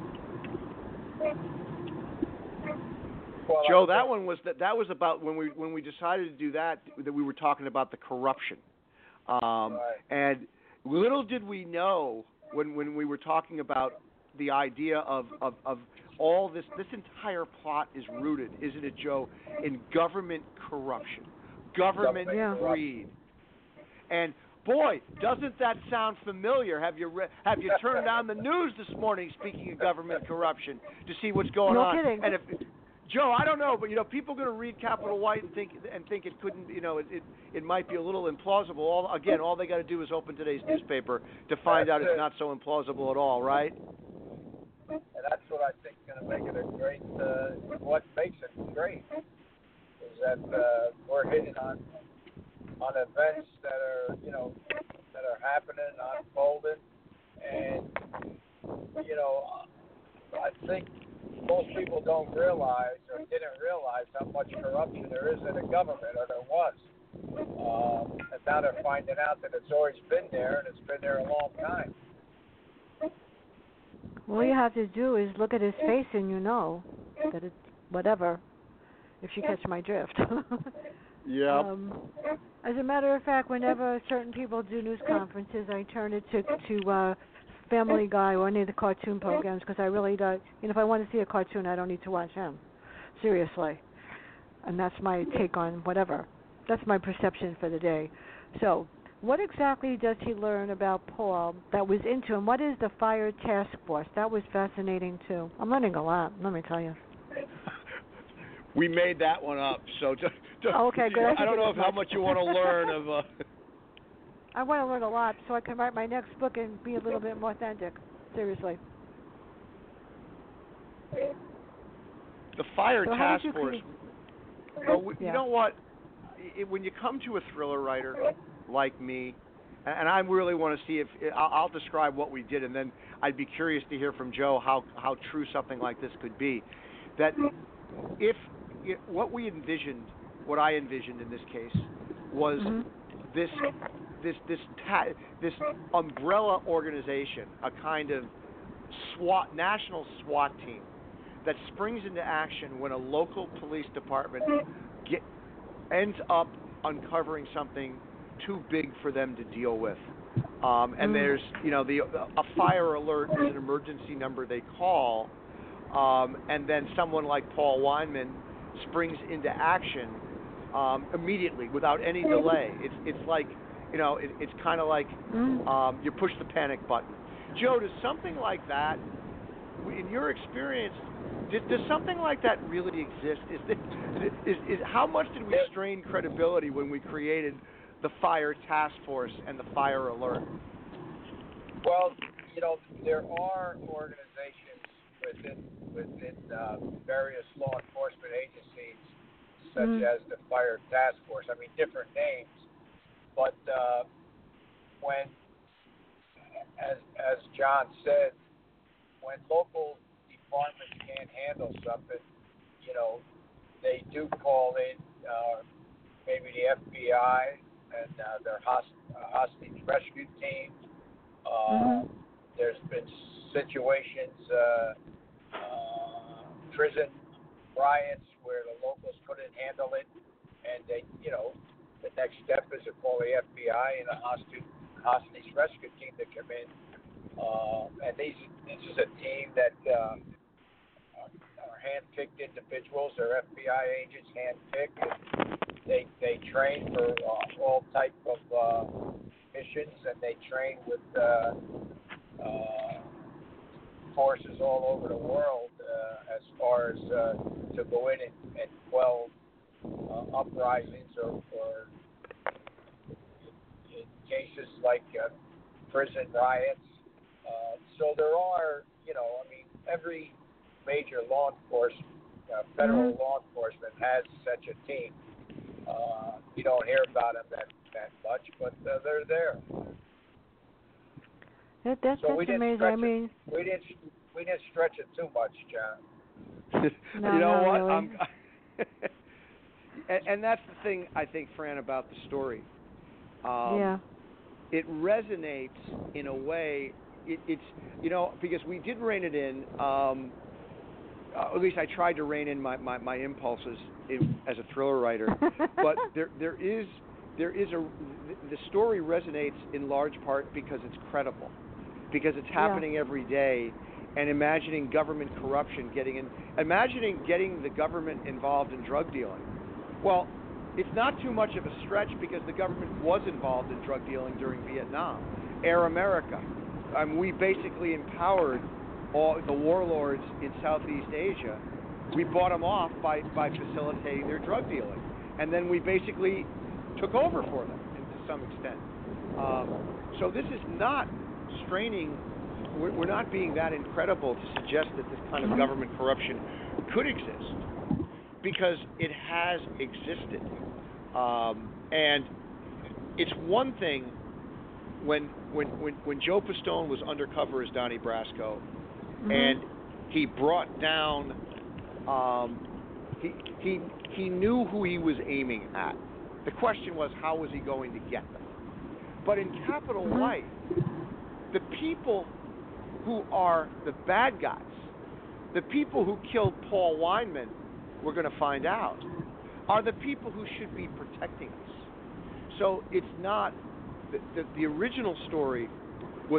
Speaker 4: Well,
Speaker 5: Joe,
Speaker 4: I
Speaker 5: that
Speaker 4: think-
Speaker 5: one was that that was about when we when we decided to do that that we were talking about the corruption, um,
Speaker 4: Right.
Speaker 5: and little did we know when when we were talking about the idea of, of, of all this this entire plot is rooted, isn't it, Joe, in government corruption, government
Speaker 1: Yeah.
Speaker 5: greed, and boy, doesn't that sound familiar? Have you re- have you turned on the news this morning? Speaking of government corruption, to see what's going
Speaker 1: No
Speaker 5: on,
Speaker 1: kidding.
Speaker 5: and if Joe, I don't know, but you know, people are going to read Capital White and think and think it couldn't, you know, it it, it might be a little implausible. All, again, all they got to do is open today's newspaper to find out it's not so implausible at all, right?
Speaker 4: And that's what I think is going to make it a great, uh, what makes it great is that uh, we're hitting on on events that are, you know, that are happening, unfolding, and, you know, I think most people don't realize or didn't realize how much corruption there is in the government, or there was. Um, and now they're finding out that it's always been there, and it's been there a long time.
Speaker 1: All you have to do is look at his face and you know that it's whatever, if you catch my drift.
Speaker 5: Yeah.
Speaker 1: Um, as a matter of fact, whenever certain people do news conferences, I turn it to to uh, Family Guy or any of the cartoon programs because I really don't. You know, if I want to see a cartoon, I don't need to watch him. Seriously, and that's my take on whatever. That's my perception for the day. So, what exactly does he learn about Paul that was into him? What is the Fire Task Force? That was fascinating too. I'm learning a lot. Let me tell you.
Speaker 5: We made that one up, so just, just,
Speaker 1: oh, okay, good. I,
Speaker 5: I don't know
Speaker 1: if
Speaker 5: how much you want to learn of. Uh...
Speaker 1: I want to learn a lot so I can write my next book and be a little bit more authentic. Seriously.
Speaker 5: The Fire
Speaker 1: so
Speaker 5: Task
Speaker 1: you
Speaker 5: Force.
Speaker 1: Create...
Speaker 5: Well, we,
Speaker 1: yeah.
Speaker 5: You know what? It, when you come to a thriller writer like me, and I really want to see if I'll, I'll describe what we did, and then I'd be curious to hear from Joe how how true something like this could be. That if it, what we envisioned, what I envisioned in this case, was
Speaker 1: mm-hmm.
Speaker 5: this this this ta- this umbrella organization, a kind of SWAT, national SWAT team that springs into action when a local police department get, ends up uncovering something too big for them to deal with. Um, and mm. there's, you know, the a fire alert is an emergency number they call, um, and then someone like Paul Weinman springs into action um, immediately without any delay. It's it's like, you know, it, it's kind of like mm. um, you push the panic button. Joe, does something like that, in your experience, Does, does something like that really exist? Is, this, is, is how much did we strain credibility when we created the Fire Task Force and the Fire Alert?
Speaker 4: Well, you know, there are organizations within within uh, various law enforcement agencies, such mm. as the Fire Task Force. I mean, different names, but uh, when, as as John said, when local departments can't handle something, you know, they do call in uh, maybe the F B I and uh, their host- uh, hostage rescue team. Uh, mm-hmm. There's been situations, uh, uh, prison riots where the locals couldn't handle it, and they, you know, the next step is to call the F B I and a hostage hostage rescue team to come in. Uh, and these, this is a team that uh, are hand-picked individuals. They're F B I agents, hand-picked. They they train for uh, all type of uh, missions, and they train with uh, uh, forces all over the world uh, as far as uh, to go in and, and quell uh, uprisings or, or in cases like uh, prison riots. Uh, so there are, you know, I mean, every major law enforcement, uh, federal mm-hmm. law enforcement has such a team. Uh, you don't hear about them that, that much, but uh, they're there.
Speaker 1: That, that's
Speaker 4: so
Speaker 1: that's
Speaker 4: we didn't
Speaker 1: amazing.
Speaker 4: Stretch
Speaker 1: I mean,
Speaker 4: it, we didn't we didn't stretch it too much, John.
Speaker 1: no,
Speaker 5: you know
Speaker 1: no,
Speaker 5: what?
Speaker 1: really.
Speaker 5: I'm, and, and that's the thing I think, Fran, about the story. Um,
Speaker 1: yeah.
Speaker 5: It resonates in a way. It, it's you know because we did rein it in. Um, uh, at least I tried to rein in my, my, my impulses in, as a thriller writer. But there there is there is a the story resonates in large part because it's credible, because it's happening yeah. every day, and imagining government corruption getting in, imagining getting the government involved in drug dealing. Well, it's not too much of a stretch because the government was involved in drug dealing during Vietnam. Air America. Um, we basically empowered all the warlords in Southeast Asia. We bought them off by, by facilitating their drug dealing. And then we basically took over for them to some extent. Um, so this is not straining, we're, we're not being that incredible to suggest that this kind of government corruption could exist, because it has existed. Um, and it's one thing when when when when Joe Pistone was undercover as Donnie Brasco, mm-hmm. and he brought down, um, he he he knew who he was aiming at. The question was, how was he going to get them? But in Capital mm-hmm. Light, the people who are the bad guys, the people who killed Paul Weinman, we're going to find out, are the people who should be protecting us. So it's not, the, the, the original story was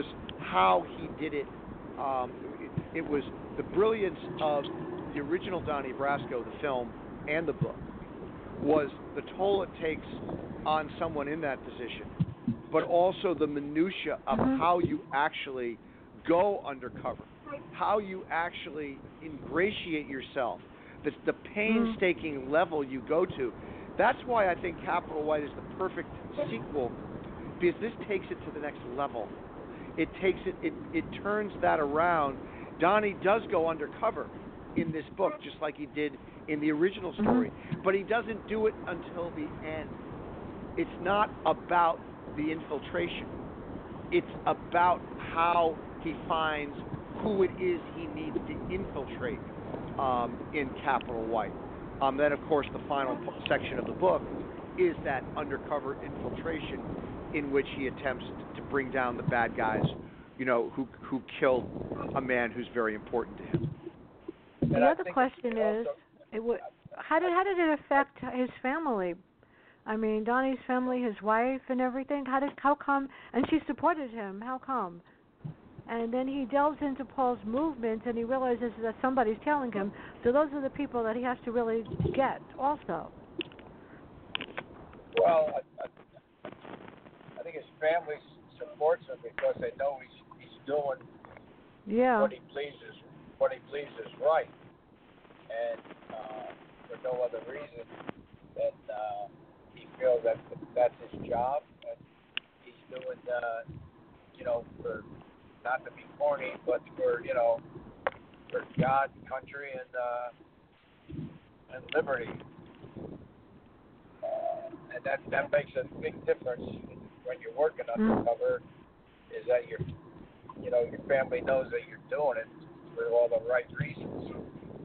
Speaker 5: how he did it. Um, it, it was the brilliance of the original Donnie Brasco, the film and the book, was the toll it takes on someone in that position, but also the minutia of
Speaker 1: Mhm.
Speaker 5: how you actually go undercover, how you actually ingratiate yourself, the, the painstaking level you go to. That's why I think Capital White is the perfect sequel, because this takes it to the next level. It takes it, it, it turns that around. Donnie does go undercover in this book, just like he did in the original story,
Speaker 1: Mhm.
Speaker 5: but he doesn't do it until the end. It's not about the infiltration. It's about how he finds who it is he needs to infiltrate um, in Capital White. Um, then, of course, the final p- section of the book is that undercover infiltration in which he attempts to bring down the bad guys, you know, who who killed a man who's very important to him.
Speaker 1: The
Speaker 4: And I
Speaker 1: other
Speaker 4: think
Speaker 1: question
Speaker 4: it
Speaker 1: is,
Speaker 4: also-
Speaker 1: it w- how did how did it affect his family? I mean, Donnie's family, his wife, and everything. How did how come? And she supported him. How come? And then he delves into Paul's movements, and he realizes that somebody's telling him. So those are the people that he has to really get, also.
Speaker 4: Well, I, I, I think his family supports him because they know he's he's doing
Speaker 1: Yeah.
Speaker 4: what he pleases, what he pleases right, and uh, for no other reason than uh, he feels that that's his job, and he's doing, uh, you know, for not to be corny, but for you know, for God, country, and uh, and liberty, uh, and that that makes a big difference when you're working undercover. Is that your, you know, your family knows that you're doing it for all the right reasons.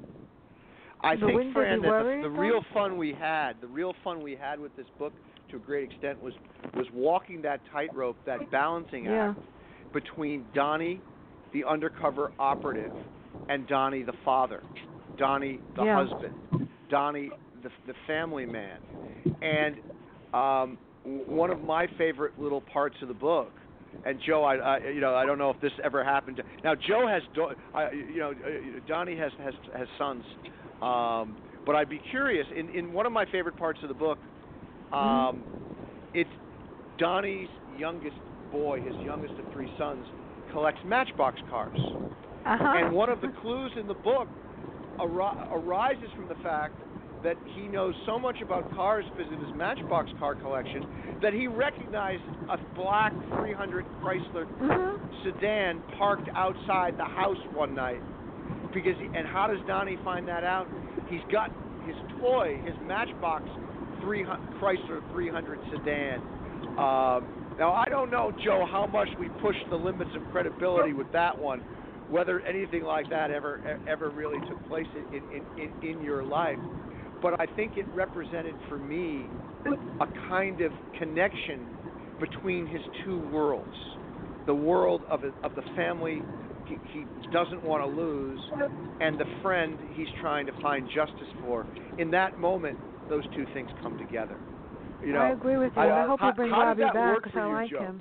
Speaker 5: I
Speaker 1: But
Speaker 5: think,
Speaker 1: wouldn't they be
Speaker 5: Fran, that the,
Speaker 1: worried,
Speaker 5: the
Speaker 1: though?
Speaker 5: real fun we had, the real fun we had with this book, to a great extent, was was walking that tightrope, that balancing
Speaker 1: Yeah.
Speaker 5: act between Donnie, the undercover operative, and Donnie, the father, Donnie, the
Speaker 1: Yeah.
Speaker 5: husband, Donnie, the the family man, and um, w- one of my favorite little parts of the book. And Joe, I, I, you know, I don't know if this ever happened. To, now, Joe has, do, I, you know, uh, Donnie has has has sons, um, but I'd be curious. In in one of my favorite parts of the book, um,
Speaker 1: Mhm.
Speaker 5: it's Donnie's youngest boy, his youngest of three sons, collects Matchbox cars,
Speaker 1: Uh-huh.
Speaker 5: and one of the clues in the book ar- arises from the fact that he knows so much about cars because of his Matchbox car collection that he recognized a black three hundred Chrysler
Speaker 1: Mhm.
Speaker 5: sedan parked outside the house one night. Because he, and how does Donnie find that out? He's got his toy, his Matchbox three hundred Chrysler three hundred sedan. Um, now I don't know, Joe, how much we pushed the limits of credibility with that one. Whether anything like that ever ever really took place in in, in, in your life. But I think it represented for me a kind of connection between his two worlds, the world of of the family he, he doesn't want to lose, and the friend he's trying to find justice for. In that moment, those two things come together. You know,
Speaker 1: I agree with you.
Speaker 5: I,
Speaker 1: I hope
Speaker 5: how,
Speaker 1: you bring
Speaker 5: how
Speaker 1: Robbie
Speaker 5: did that
Speaker 1: back
Speaker 5: work
Speaker 1: because
Speaker 5: for
Speaker 1: I
Speaker 5: you,
Speaker 1: like
Speaker 5: Joe?
Speaker 1: him.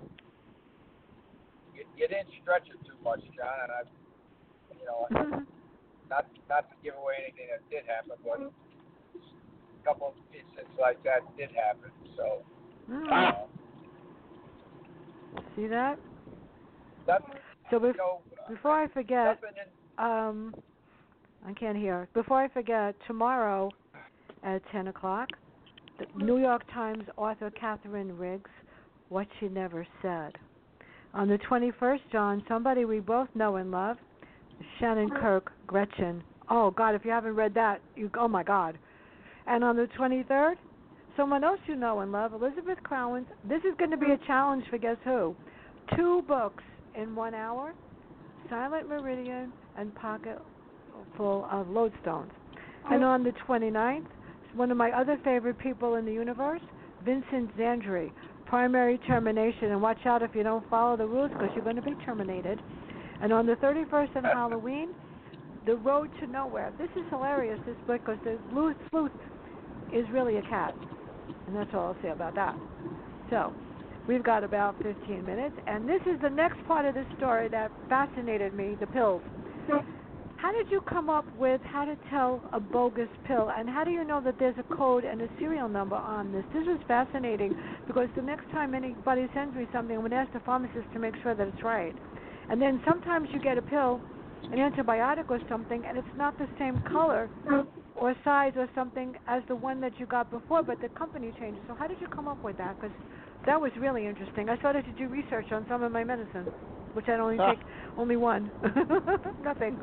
Speaker 4: You, you didn't stretch it too much, John, and I, you know,
Speaker 1: Mhm.
Speaker 4: not not to give away anything that did happen, but a couple of instances like that did happen. So,
Speaker 1: Mm.
Speaker 4: uh,
Speaker 1: See that?
Speaker 4: that,
Speaker 1: So bef-
Speaker 4: you know,
Speaker 1: before I forget,
Speaker 4: nothing in,
Speaker 1: um, I can't hear. Before I forget, tomorrow at ten o'clock, the New York Times author Catherine Riggs, What She Never Said. On the twenty-first, John, somebody we both know and love, Shannon Kirk, Gretchen. Oh, God, if you haven't read that, you oh, my God. And on the twenty-third, someone else you know and love, Elizabeth Crowens. This is going to be a challenge for guess who? Two books in one hour, Silent Meridian and Pocket Full of Lodestones. And on the twenty-ninth, one of my other favorite people in the universe, Vincent Zandri, Primary Termination. And watch out if you don't follow the rules because you're going to be terminated. And on the thirty-first on Halloween, The Road to Nowhere. This is hilarious, this book, because the blue sleuth is really a cat. And that's all I'll say about that. So, We've got about fifteen minutes, and this is the next part of the story that fascinated me, the pills. How did you come up with how to tell a bogus pill, and how do you know that there's a code and a serial number on this? This is fascinating because the next time anybody sends me something, I'm going to ask the pharmacist to make sure that it's right. And then sometimes you get a pill, an antibiotic or something, and it's not the same color or size or something as the one that you got before, but the company changes. So how did you come up with that? Because that was really interesting. I started to do research on some of my medicine, which I only
Speaker 5: Huh.
Speaker 1: take only one. Nothing.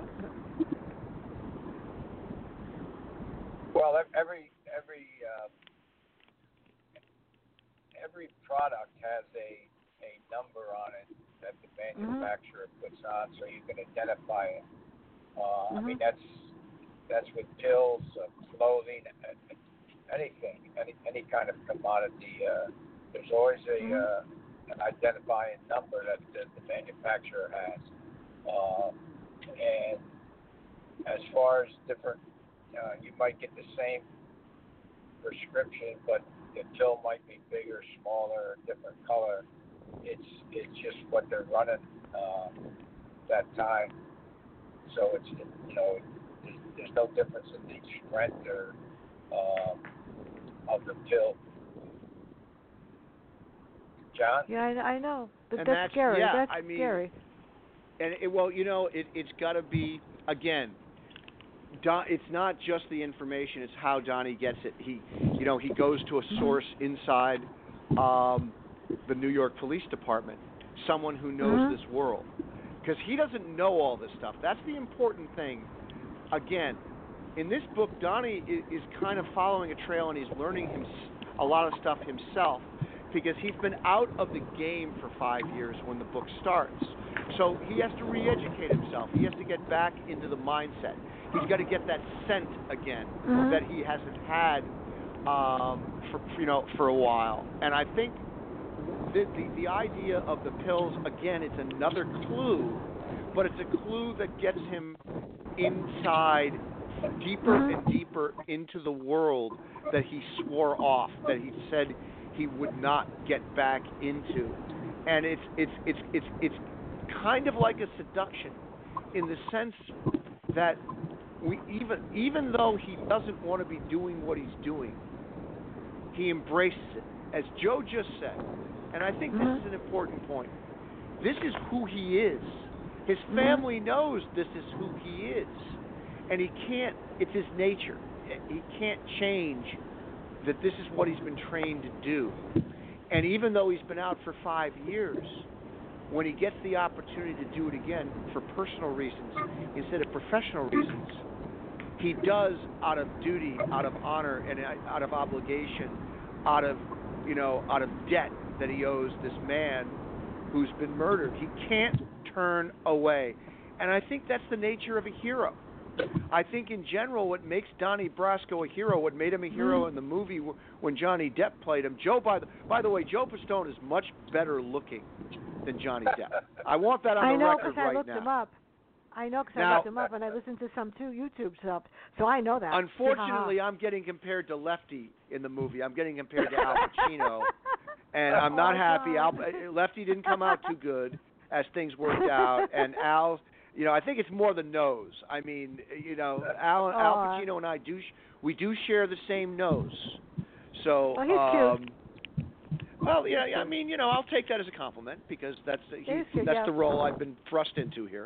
Speaker 4: Well, ev- every every uh, every product has a a number on it that the manufacturer puts on, so you can identify it. Uh, I mean, that's that's with pills, uh, clothing, uh, anything, any any kind of commodity. Uh, there's always a uh, an identifying number that the, the manufacturer has. Uh, and as far as different, uh, you might get the same prescription, but the pill might be bigger, smaller, different color. It's it's just what they're running uh, that time. So it's you know there's, there's no difference in the strength or um, of the pill. John?
Speaker 1: Yeah, I, I know. But
Speaker 5: And
Speaker 1: that's,
Speaker 5: that's-
Speaker 1: scary.
Speaker 5: yeah,
Speaker 1: that's
Speaker 5: I mean-
Speaker 1: scary.
Speaker 5: And it, well, you know, it, it's got to be again. Don, it's not just the information; it's how Donnie gets it. He, you know, he goes to a source inside um, the New York Police Department, someone who knows
Speaker 1: Mhm.
Speaker 5: this world, because he doesn't know all this stuff. That's the important thing. Again, in this book, Donnie is, is kind of following a trail, and he's learning him, a lot of stuff himself, because he's been out of the game for five years when the book starts. So he has to re-educate himself. He has to get back into the mindset. He's got to get that scent again
Speaker 1: Mhm.
Speaker 5: that he hasn't had, um, for you know, for a while. And I think the, the the idea of the pills again, it's another clue, but it's a clue that gets him inside, deeper
Speaker 1: Mhm.
Speaker 5: and deeper into the world that he swore off, that he said he would not get back into. And it's it's it's it's it's kind of like a seduction, in the sense that we even even though he doesn't want to be doing what he's doing, he embraces it, as Joe just said. And I think this
Speaker 1: Mhm.
Speaker 5: is an important point. This is who he is. His
Speaker 1: Mhm.
Speaker 5: family knows this is who he is, and he can't. It's his nature. He can't change that this is what he's been trained to do. And even though he's been out for five years, when he gets the opportunity to do it again for personal reasons instead of professional reasons, he does out of duty, out of honor, and out of obligation, out of, you know, out of debt that he owes this man who's been murdered. He can't turn away. And I think that's the nature of a hero. I think in general what makes Donnie Brasco a hero, what made him a hero in the movie when Johnny Depp played him, Joe, by the, by the way, Joe Pistone is much better looking than Johnny Depp. I want that on
Speaker 1: I
Speaker 5: the
Speaker 1: know
Speaker 5: record
Speaker 1: because I
Speaker 5: right
Speaker 1: looked
Speaker 5: now.
Speaker 1: him up. I know because I
Speaker 5: Now-
Speaker 1: looked him up and I listened to some too YouTube stuff, so I know that.
Speaker 5: Unfortunately, I'm getting compared to Lefty in the movie. I'm getting compared to Al Pacino, and I'm not
Speaker 1: Oh,
Speaker 5: happy. Al,
Speaker 1: God.
Speaker 5: Lefty didn't come out too good as things worked out, and Al, you know, I think it's more the nose. I mean, you know, Al, Al
Speaker 1: Aw.
Speaker 5: Pacino and I do sh- we do share the same nose. So,
Speaker 1: Well, he's
Speaker 5: um, well, yeah, yeah, I mean, you know, I'll take that as a compliment because that's the, he,
Speaker 1: He's cute,
Speaker 5: that's
Speaker 1: yeah.
Speaker 5: the role I've been thrust into here.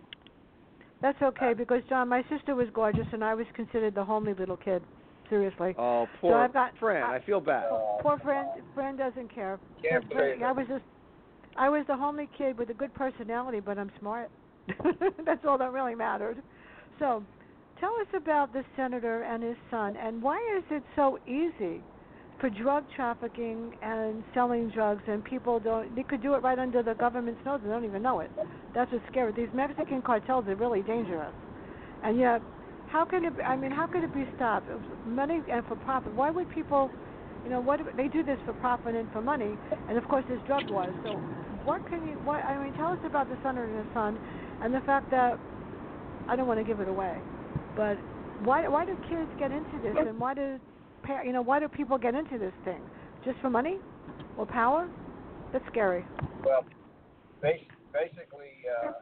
Speaker 1: That's okay because John, my sister was gorgeous and I was considered the homely little kid. Seriously.
Speaker 5: Oh,
Speaker 1: So
Speaker 5: poor
Speaker 1: I've got
Speaker 5: friend.
Speaker 1: I-
Speaker 5: I feel bad.
Speaker 1: Poor friend. Friend doesn't care.
Speaker 4: Can't
Speaker 1: But-
Speaker 4: blame
Speaker 1: I
Speaker 4: him.
Speaker 1: was just, I was the homely kid with a good personality, but I'm smart. That's all that really mattered. So, tell us about the senator and his son, and why is it so easy for drug trafficking and selling drugs, and people don't? They could do it right under the government's nose and don't even know it. That's what's scary. These Mexican cartels are really dangerous, and yet, how can it? Be, I mean, how could it be stopped? Money and for profit. Why would people? You know, what they do this for profit and for money, and of course, there's drug wars. So, what can you? What I mean, tell us about the senator and his son, and the fact that I don't want to give it away, but why? Why do kids get into this, and why do, you know, why do people get into this thing? Just for money, or power, That's scary.
Speaker 4: Well, bas- basically, uh,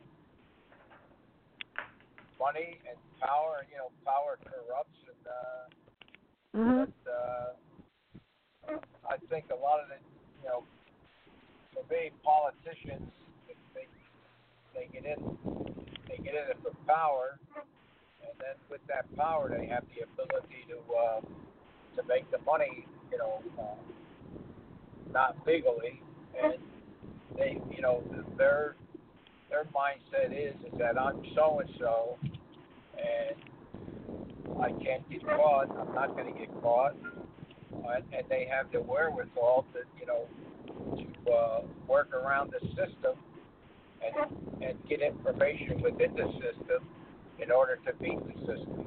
Speaker 4: money and power, you know, power corrupts, and uh,
Speaker 1: Mhm.
Speaker 4: but uh, I think a lot of the, you know, for me, politicians, they they get in, they get in it for power, and then with that power, they have the ability to uh, to make the money, you know, uh, not legally, and they, you know, their their mindset is is that I'm so and so, and I can't get caught. I'm not going to get caught, uh, and they have the wherewithal to, you know, to uh, work around the system and and get information within the system in order to beat the system.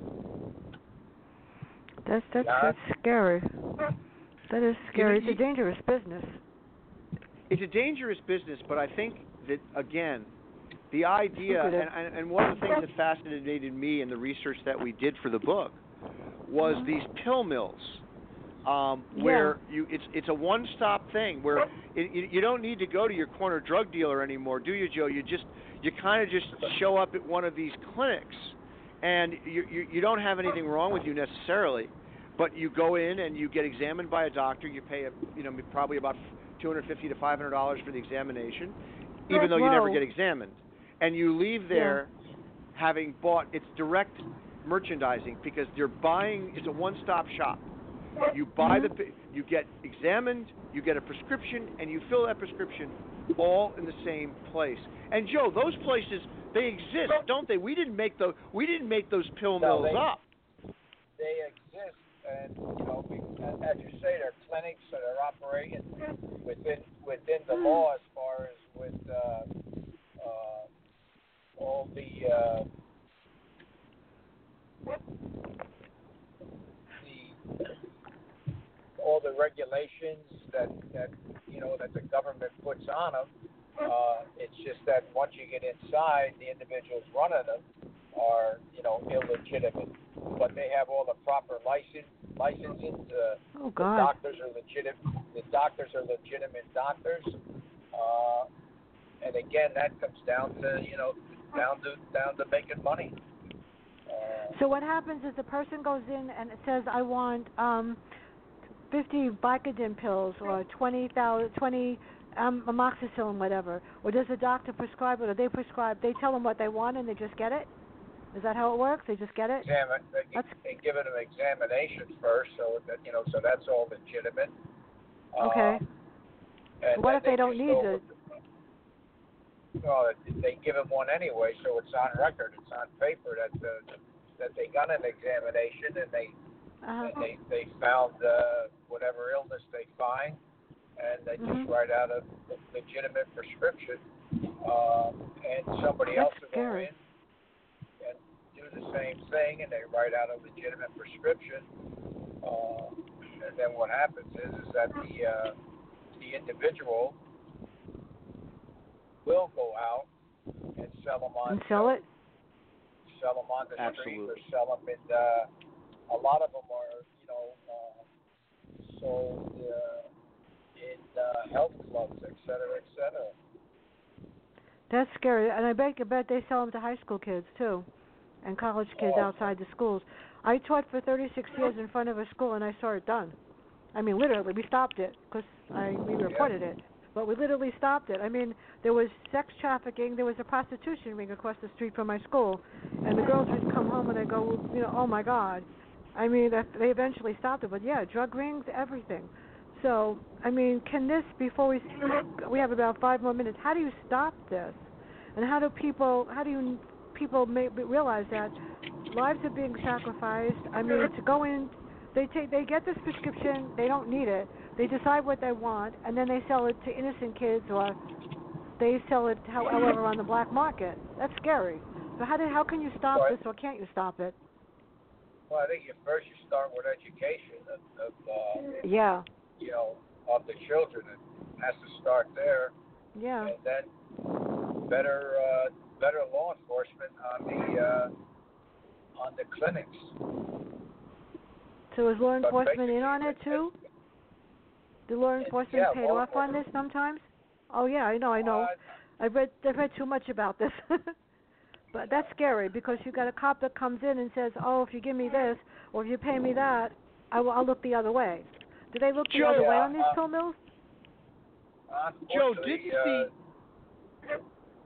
Speaker 1: That's that's
Speaker 4: Yeah.
Speaker 1: that's scary. That is scary.
Speaker 5: You
Speaker 1: It's
Speaker 5: know,
Speaker 1: a dangerous business.
Speaker 5: It's a dangerous business, but I think that, again, the idea,
Speaker 1: Lucrative.
Speaker 5: and, and, and one of the things that fascinated me in the research that we did for the book was
Speaker 1: Mhm.
Speaker 5: these pill mills, um,
Speaker 1: Yeah.
Speaker 5: where you it's it's a one-stop thing where it, you, you don't need to go to your corner drug dealer anymore, do you, Joe? You just you kind of just show up at one of these clinics, and you, you you don't have anything wrong with you necessarily, but you go in and you get examined by a doctor. You pay a, you know probably about two hundred fifty to five hundred dollars for the examination, even though you never
Speaker 1: Whoa.
Speaker 5: get examined, and you leave there having bought. It's direct merchandising because you're buying. It's a one-stop shop. You buy
Speaker 1: Mhm.
Speaker 5: the, you get examined, you get a prescription, and you fill that prescription all in the same place. And Joe, those places, they exist, don't they? We didn't make those. We didn't make those pill
Speaker 4: No,
Speaker 5: mills
Speaker 4: they-
Speaker 5: up.
Speaker 4: They exist, and you know, we, as you say, they're clinics that are operating within within the law as far as with uh, uh, all the uh, the all the regulations that that you know that the government puts on them. Uh, it's just that once you get inside, the individuals running them are, you know, illegitimate, but they have all the proper license licenses. Uh,
Speaker 1: Oh
Speaker 4: the
Speaker 1: God.
Speaker 4: doctors are legitimate. The doctors are legitimate doctors, uh, and again, that comes down to, you know, down to down to making money. Uh,
Speaker 1: So what happens is the person goes in and it says, I want um, fifty Vicodin pills or twenty thousand, twenty um, amoxicillin, whatever. Or does the doctor prescribe it, or they prescribe? They tell them what they want, and they just get it. Is that how it works? They just get it?
Speaker 4: examine, they,
Speaker 1: That's-
Speaker 4: they give it an examination first, so that, you know, so that's all legitimate. Uh,
Speaker 1: Okay.
Speaker 4: and
Speaker 1: What
Speaker 4: then
Speaker 1: if they don't
Speaker 4: just
Speaker 1: need
Speaker 4: go
Speaker 1: it?
Speaker 4: with- Well, they give them one anyway, so it's on record, it's on paper that uh, that they got an examination and they
Speaker 1: Uh-huh.
Speaker 4: and they they found uh, whatever illness they find, and they
Speaker 1: Mhm.
Speaker 4: just write out a legitimate prescription, uh, and somebody
Speaker 1: That's
Speaker 4: else will go
Speaker 1: scary.
Speaker 4: in and do the same thing, and they write out a legitimate prescription, uh, and then what happens is is that the uh, the individual will go out and sell them on
Speaker 1: And sell it?
Speaker 4: sell them on the street or
Speaker 5: Absolutely.
Speaker 4: sell them in. Uh, a lot of them are, you know, uh, sold uh, in uh, health clubs, et cetera, et cetera.
Speaker 1: That's scary. And I bet, I bet they sell them to high school kids, too, and college kids
Speaker 4: Oh.
Speaker 1: outside the schools. I taught for thirty-six years in front of a school, and I saw it done. I mean, literally, we stopped it because I we reported it. But we literally stopped it. I mean, there was sex trafficking. There was a prostitution ring across the street from my school, and the girls would come home and they go, you know, oh my God. I mean, that- they eventually stopped it. But yeah, drug rings, everything. So, I mean, can this before we we have about five more minutes? How do you stop this? And how do people how do you people make, realize that lives are being sacrificed? I mean, to go in, they take they get this prescription, they don't need it. They decide what they want, and then they sell it to innocent kids, or they sell it, however, on the black market. That's scary. So how do how can you stop
Speaker 4: Right.
Speaker 1: this, or can't you stop it?
Speaker 4: Well, I think you first you start with education of, of uh,
Speaker 1: Yeah,
Speaker 4: you know, of the children. It has to start there,
Speaker 1: yeah.
Speaker 4: and then better uh, better law enforcement on the uh, on the clinics.
Speaker 1: So is law
Speaker 4: But
Speaker 1: enforcement in
Speaker 4: basically,
Speaker 1: on it too? The law
Speaker 4: And,
Speaker 1: enforcement
Speaker 4: yeah,
Speaker 1: paid
Speaker 4: law
Speaker 1: off on this sometimes. Oh yeah, I know, I know.
Speaker 4: Uh,
Speaker 1: I've read I've read too much about this. But that's scary because you got a cop that comes in and says, "Oh, if you give me this or if you pay me that, I will, I'll look the other way." Do they look the
Speaker 5: Joe,
Speaker 1: other way
Speaker 4: yeah,
Speaker 1: on these
Speaker 4: uh,
Speaker 1: pill mills?
Speaker 5: Joe, did
Speaker 4: unfortunately,
Speaker 5: the
Speaker 4: uh,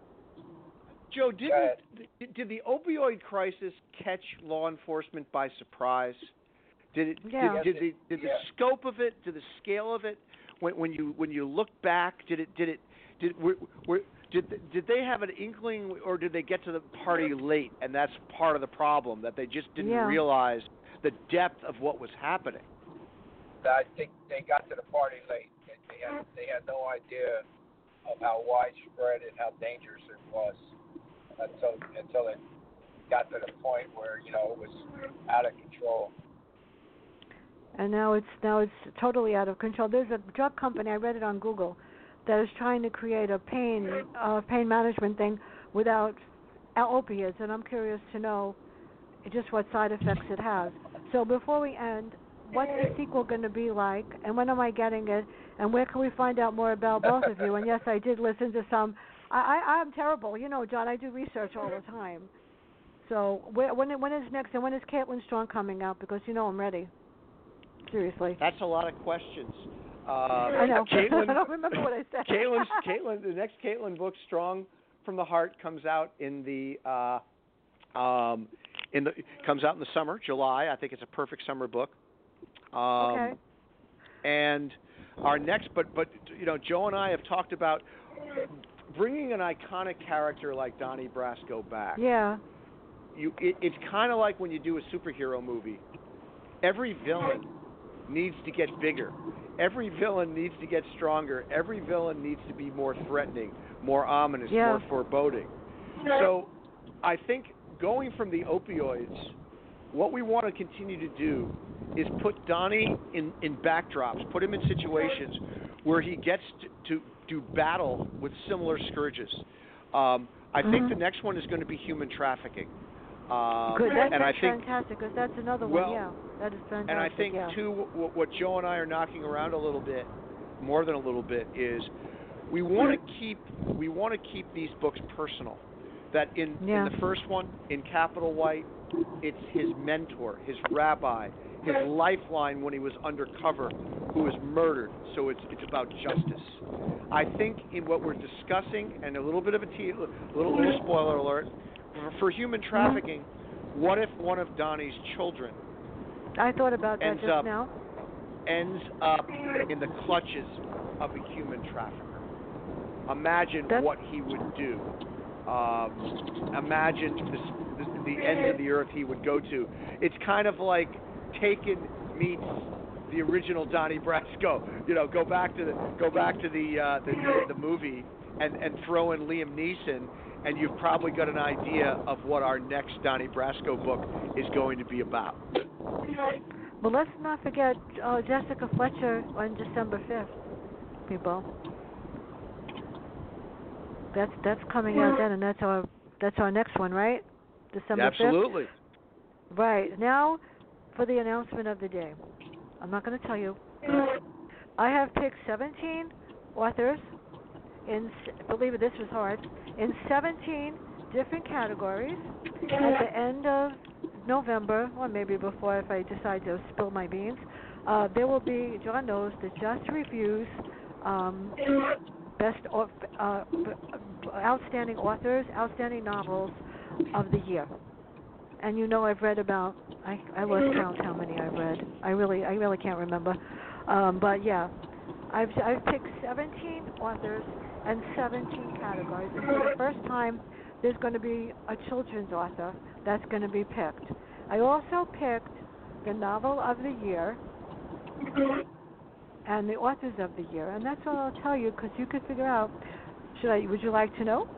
Speaker 5: Joe
Speaker 4: Go ahead.
Speaker 5: didn't did the opioid crisis catch law enforcement by surprise? Did it?
Speaker 1: Yeah.
Speaker 5: Did, did the did the
Speaker 4: Yeah.
Speaker 5: scope of it? Did the scale of it? When when you when you look back, did it did it did were, were did did they have an inkling, or did they get to the party late, and that's part of the problem, that they just didn't
Speaker 1: Yeah.
Speaker 5: realize the depth of what was happening?
Speaker 4: I think they got to the party late. They they had they had no idea of how widespread and how dangerous it was until until it got to the point where, you know, it was out of control.
Speaker 1: And now it's now it's totally out of control. There's a drug company, I read it on Google, that is trying to create a pain uh, pain management thing without opiates, and I'm curious to know just what side effects it has. So before we end, what's the sequel going to be like, and when am I getting it, and where can we find out more about both of you? And yes, I did listen to some. I, I I'm terrible, you know, John. I do research all the time. So where, when when is next, and when is Caitlin Strong coming out? Because you know I'm ready. Seriously.
Speaker 5: That's a lot of questions. Uh,
Speaker 1: I know.
Speaker 5: Caitlin,
Speaker 1: I don't remember what I said.
Speaker 5: Caitlin's, Caitlin, the next Caitlin book, Strong from the Heart, comes out in the uh, um, in the comes out in the summer, July. I think it's a perfect summer book. Um,
Speaker 1: Okay.
Speaker 5: And our next, but but you know, Joe and I have talked about bringing an iconic character like Donnie Brasco back.
Speaker 1: Yeah.
Speaker 5: You, it, it's kind of like when you do a superhero movie. Every villain needs to get bigger. Every villain needs to get stronger. Every villain needs to be more threatening, more ominous,
Speaker 1: Yeah.
Speaker 5: more foreboding. So I think going from the opioids, what we want to continue to do is put Donnie in, in backdrops, put him in situations where he gets to, to do battle with similar scourges. Um, I
Speaker 1: Mhm.
Speaker 5: think the next one is going to be human trafficking. Um,
Speaker 1: Good. That,
Speaker 5: and
Speaker 1: that's
Speaker 5: I think,
Speaker 1: fantastic, because that's another
Speaker 5: well,
Speaker 1: one. Yeah. That is fantastic.
Speaker 5: and I think
Speaker 1: yeah.
Speaker 5: too, what, what Joe and I are knocking around a little bit, more than a little bit, is we want to keep we want to keep these books personal. That in,
Speaker 1: Yeah.
Speaker 5: in the first one, in Capital White, it's his mentor, his rabbi, his lifeline when he was undercover, who was murdered. So it's it's about justice. I think in what we're discussing, and a little bit of a te- little little spoiler alert, for, for human trafficking, what if one of Donnie's children
Speaker 1: I thought about that
Speaker 5: ends
Speaker 1: just
Speaker 5: up
Speaker 1: now.
Speaker 5: ends up in the clutches of a human trafficker? Imagine
Speaker 1: That's-
Speaker 5: what he would do. Um, imagine this, this, the ends of the earth he would go to. It's kind of like Taken meets the original Donnie Brasco. You know, go back to the go back to the uh, the, the, the movie and, and throw in Liam Neeson, and you've probably got an idea of what our next Donnie Brasco book is going to be about.
Speaker 1: Well, let's not forget uh, Jessica Fletcher on December fifth, people. That's that's coming out then, and that's our that's our next one, right? December fifth.
Speaker 5: Absolutely.
Speaker 1: Right. Now, for the announcement of the day. I'm not going to tell you. I have picked seventeen authors in, believe it, this was hard, in seventeen different categories. At the end of November, or maybe before if I decide to spill my beans, uh, there will be, John knows, the Just Reviews um, best of, uh, outstanding authors, outstanding novels of the year. And you know I've read about, I, I lost count how many I've read. I really I really can't remember. Um, but yeah, I've I've picked seventeen authors and seventeen categories. And for the first time, there's going to be a children's author that's going to be picked. I also picked the novel of the year and the authors of the year. And that's all I'll tell you, because you can figure out. Should I? Would you like to know?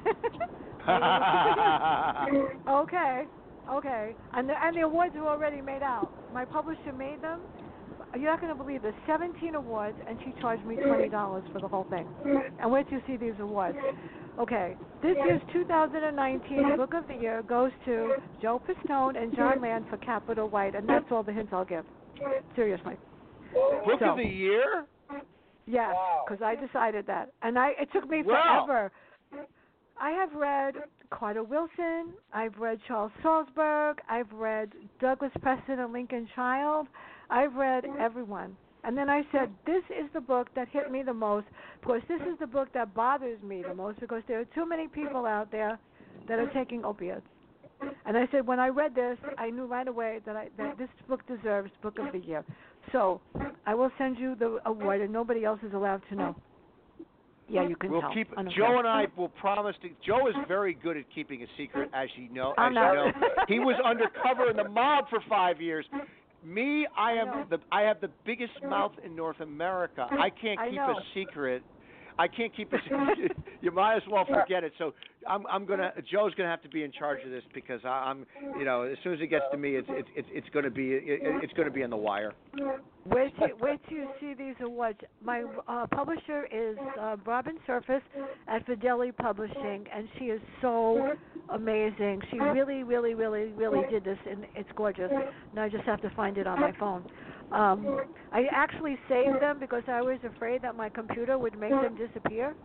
Speaker 1: Okay. Okay, and the and the awards are already made out. My publisher made them. You're not going to believe this. seventeen awards, and she charged me twenty dollars for the whole thing. And where do you see these awards? Okay, this year's two thousand nineteen Book of the Year goes to Joe Pistone and John Land for Capital White, and that's all the hints I'll give. Seriously.
Speaker 5: Book
Speaker 1: So,
Speaker 5: of the year?
Speaker 1: Yes,
Speaker 4: Wow.
Speaker 1: because I decided that, and I it took me
Speaker 5: Wow.
Speaker 1: forever. I have read Carter Wilson. I've read Charles Salzberg. I've read Douglas Preston and Lincoln Child. I've read everyone. And then I said, this is the book that hit me the most, because this is the book that bothers me the most, because there are too many people out there that are taking opiates. And I said, when I read this, I knew right away that I, that this book deserves Book of the Year. So I will send you the award, and nobody else is allowed to know. Yeah, you can
Speaker 5: We'll
Speaker 1: tell.
Speaker 5: keep
Speaker 1: I don't
Speaker 5: Joe
Speaker 1: care.
Speaker 5: and I will promise to. Joe is very good at keeping a secret, as you know. As
Speaker 1: I
Speaker 5: you
Speaker 1: know.
Speaker 5: know, he was undercover in the mob for five years. Me, I
Speaker 1: I
Speaker 5: am
Speaker 1: know.
Speaker 5: the. I have the biggest mouth in North America. I can't
Speaker 1: I
Speaker 5: keep
Speaker 1: know.
Speaker 5: a secret. I can't keep a secret. You might as well forget it. So I'm. I'm gonna. Joe's gonna have to be in charge of this because I, I'm. You know, as soon as it gets to me, it's. It's. It's, it's gonna be. It, it's gonna be in the wire.
Speaker 1: Wait till, wait till you see these awards. My uh, publisher is uh, Robin Surface at Fidelity Publishing, and she is so amazing. She really, really, really, really did this, and it's gorgeous. Now I just have to find it on my phone. Um, I actually saved them because I was afraid that my computer would make them disappear.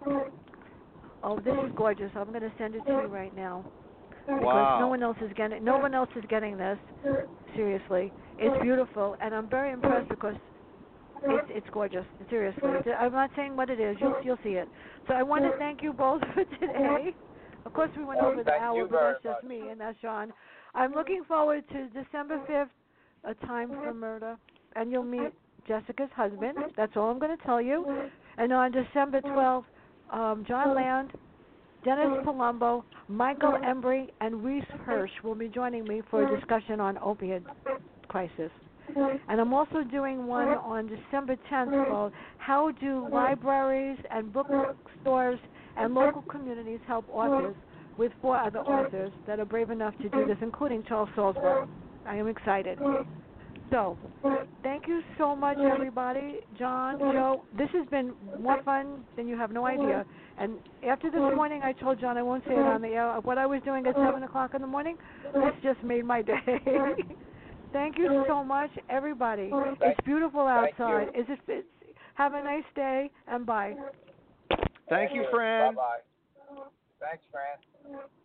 Speaker 1: Oh, this is gorgeous. I'm going to send it to you right now. Because
Speaker 5: Wow.
Speaker 1: no one else is getting no one else is getting this. Seriously, it's beautiful, and I'm very impressed because it's it's gorgeous. Seriously, I'm not saying what it is. You'll you'll see it. So I want to thank you both for today. Of course, we went over the
Speaker 4: Thank
Speaker 1: hour,
Speaker 4: you
Speaker 1: but
Speaker 4: very
Speaker 1: that's just
Speaker 4: much.
Speaker 1: me and that's Sean. I'm looking forward to December fifth, A Time for Murder, and you'll meet Jessica's husband. That's all I'm going to tell you. And on December twelfth, um, John Land, Dennis Palumbo, Michael Embry, and Reese Hirsch will be joining me for a discussion on opioid crisis. And I'm also doing one on December tenth called How Do Libraries and Bookstores and Local Communities Help Authors, with four other authors that are brave enough to do this, including Charles Salzberg. I am excited. So, thank you so much, everybody. John, Joe, this has been more fun than you have no idea. And after this morning, I told John I won't say it on the air. What I was doing at seven o'clock in the morning, this just made my day. Thank you so much, everybody. It's beautiful outside. Is it? It's, have a nice day, and bye.
Speaker 5: Thank you, Fran.
Speaker 4: Bye-bye. Thanks, Fran.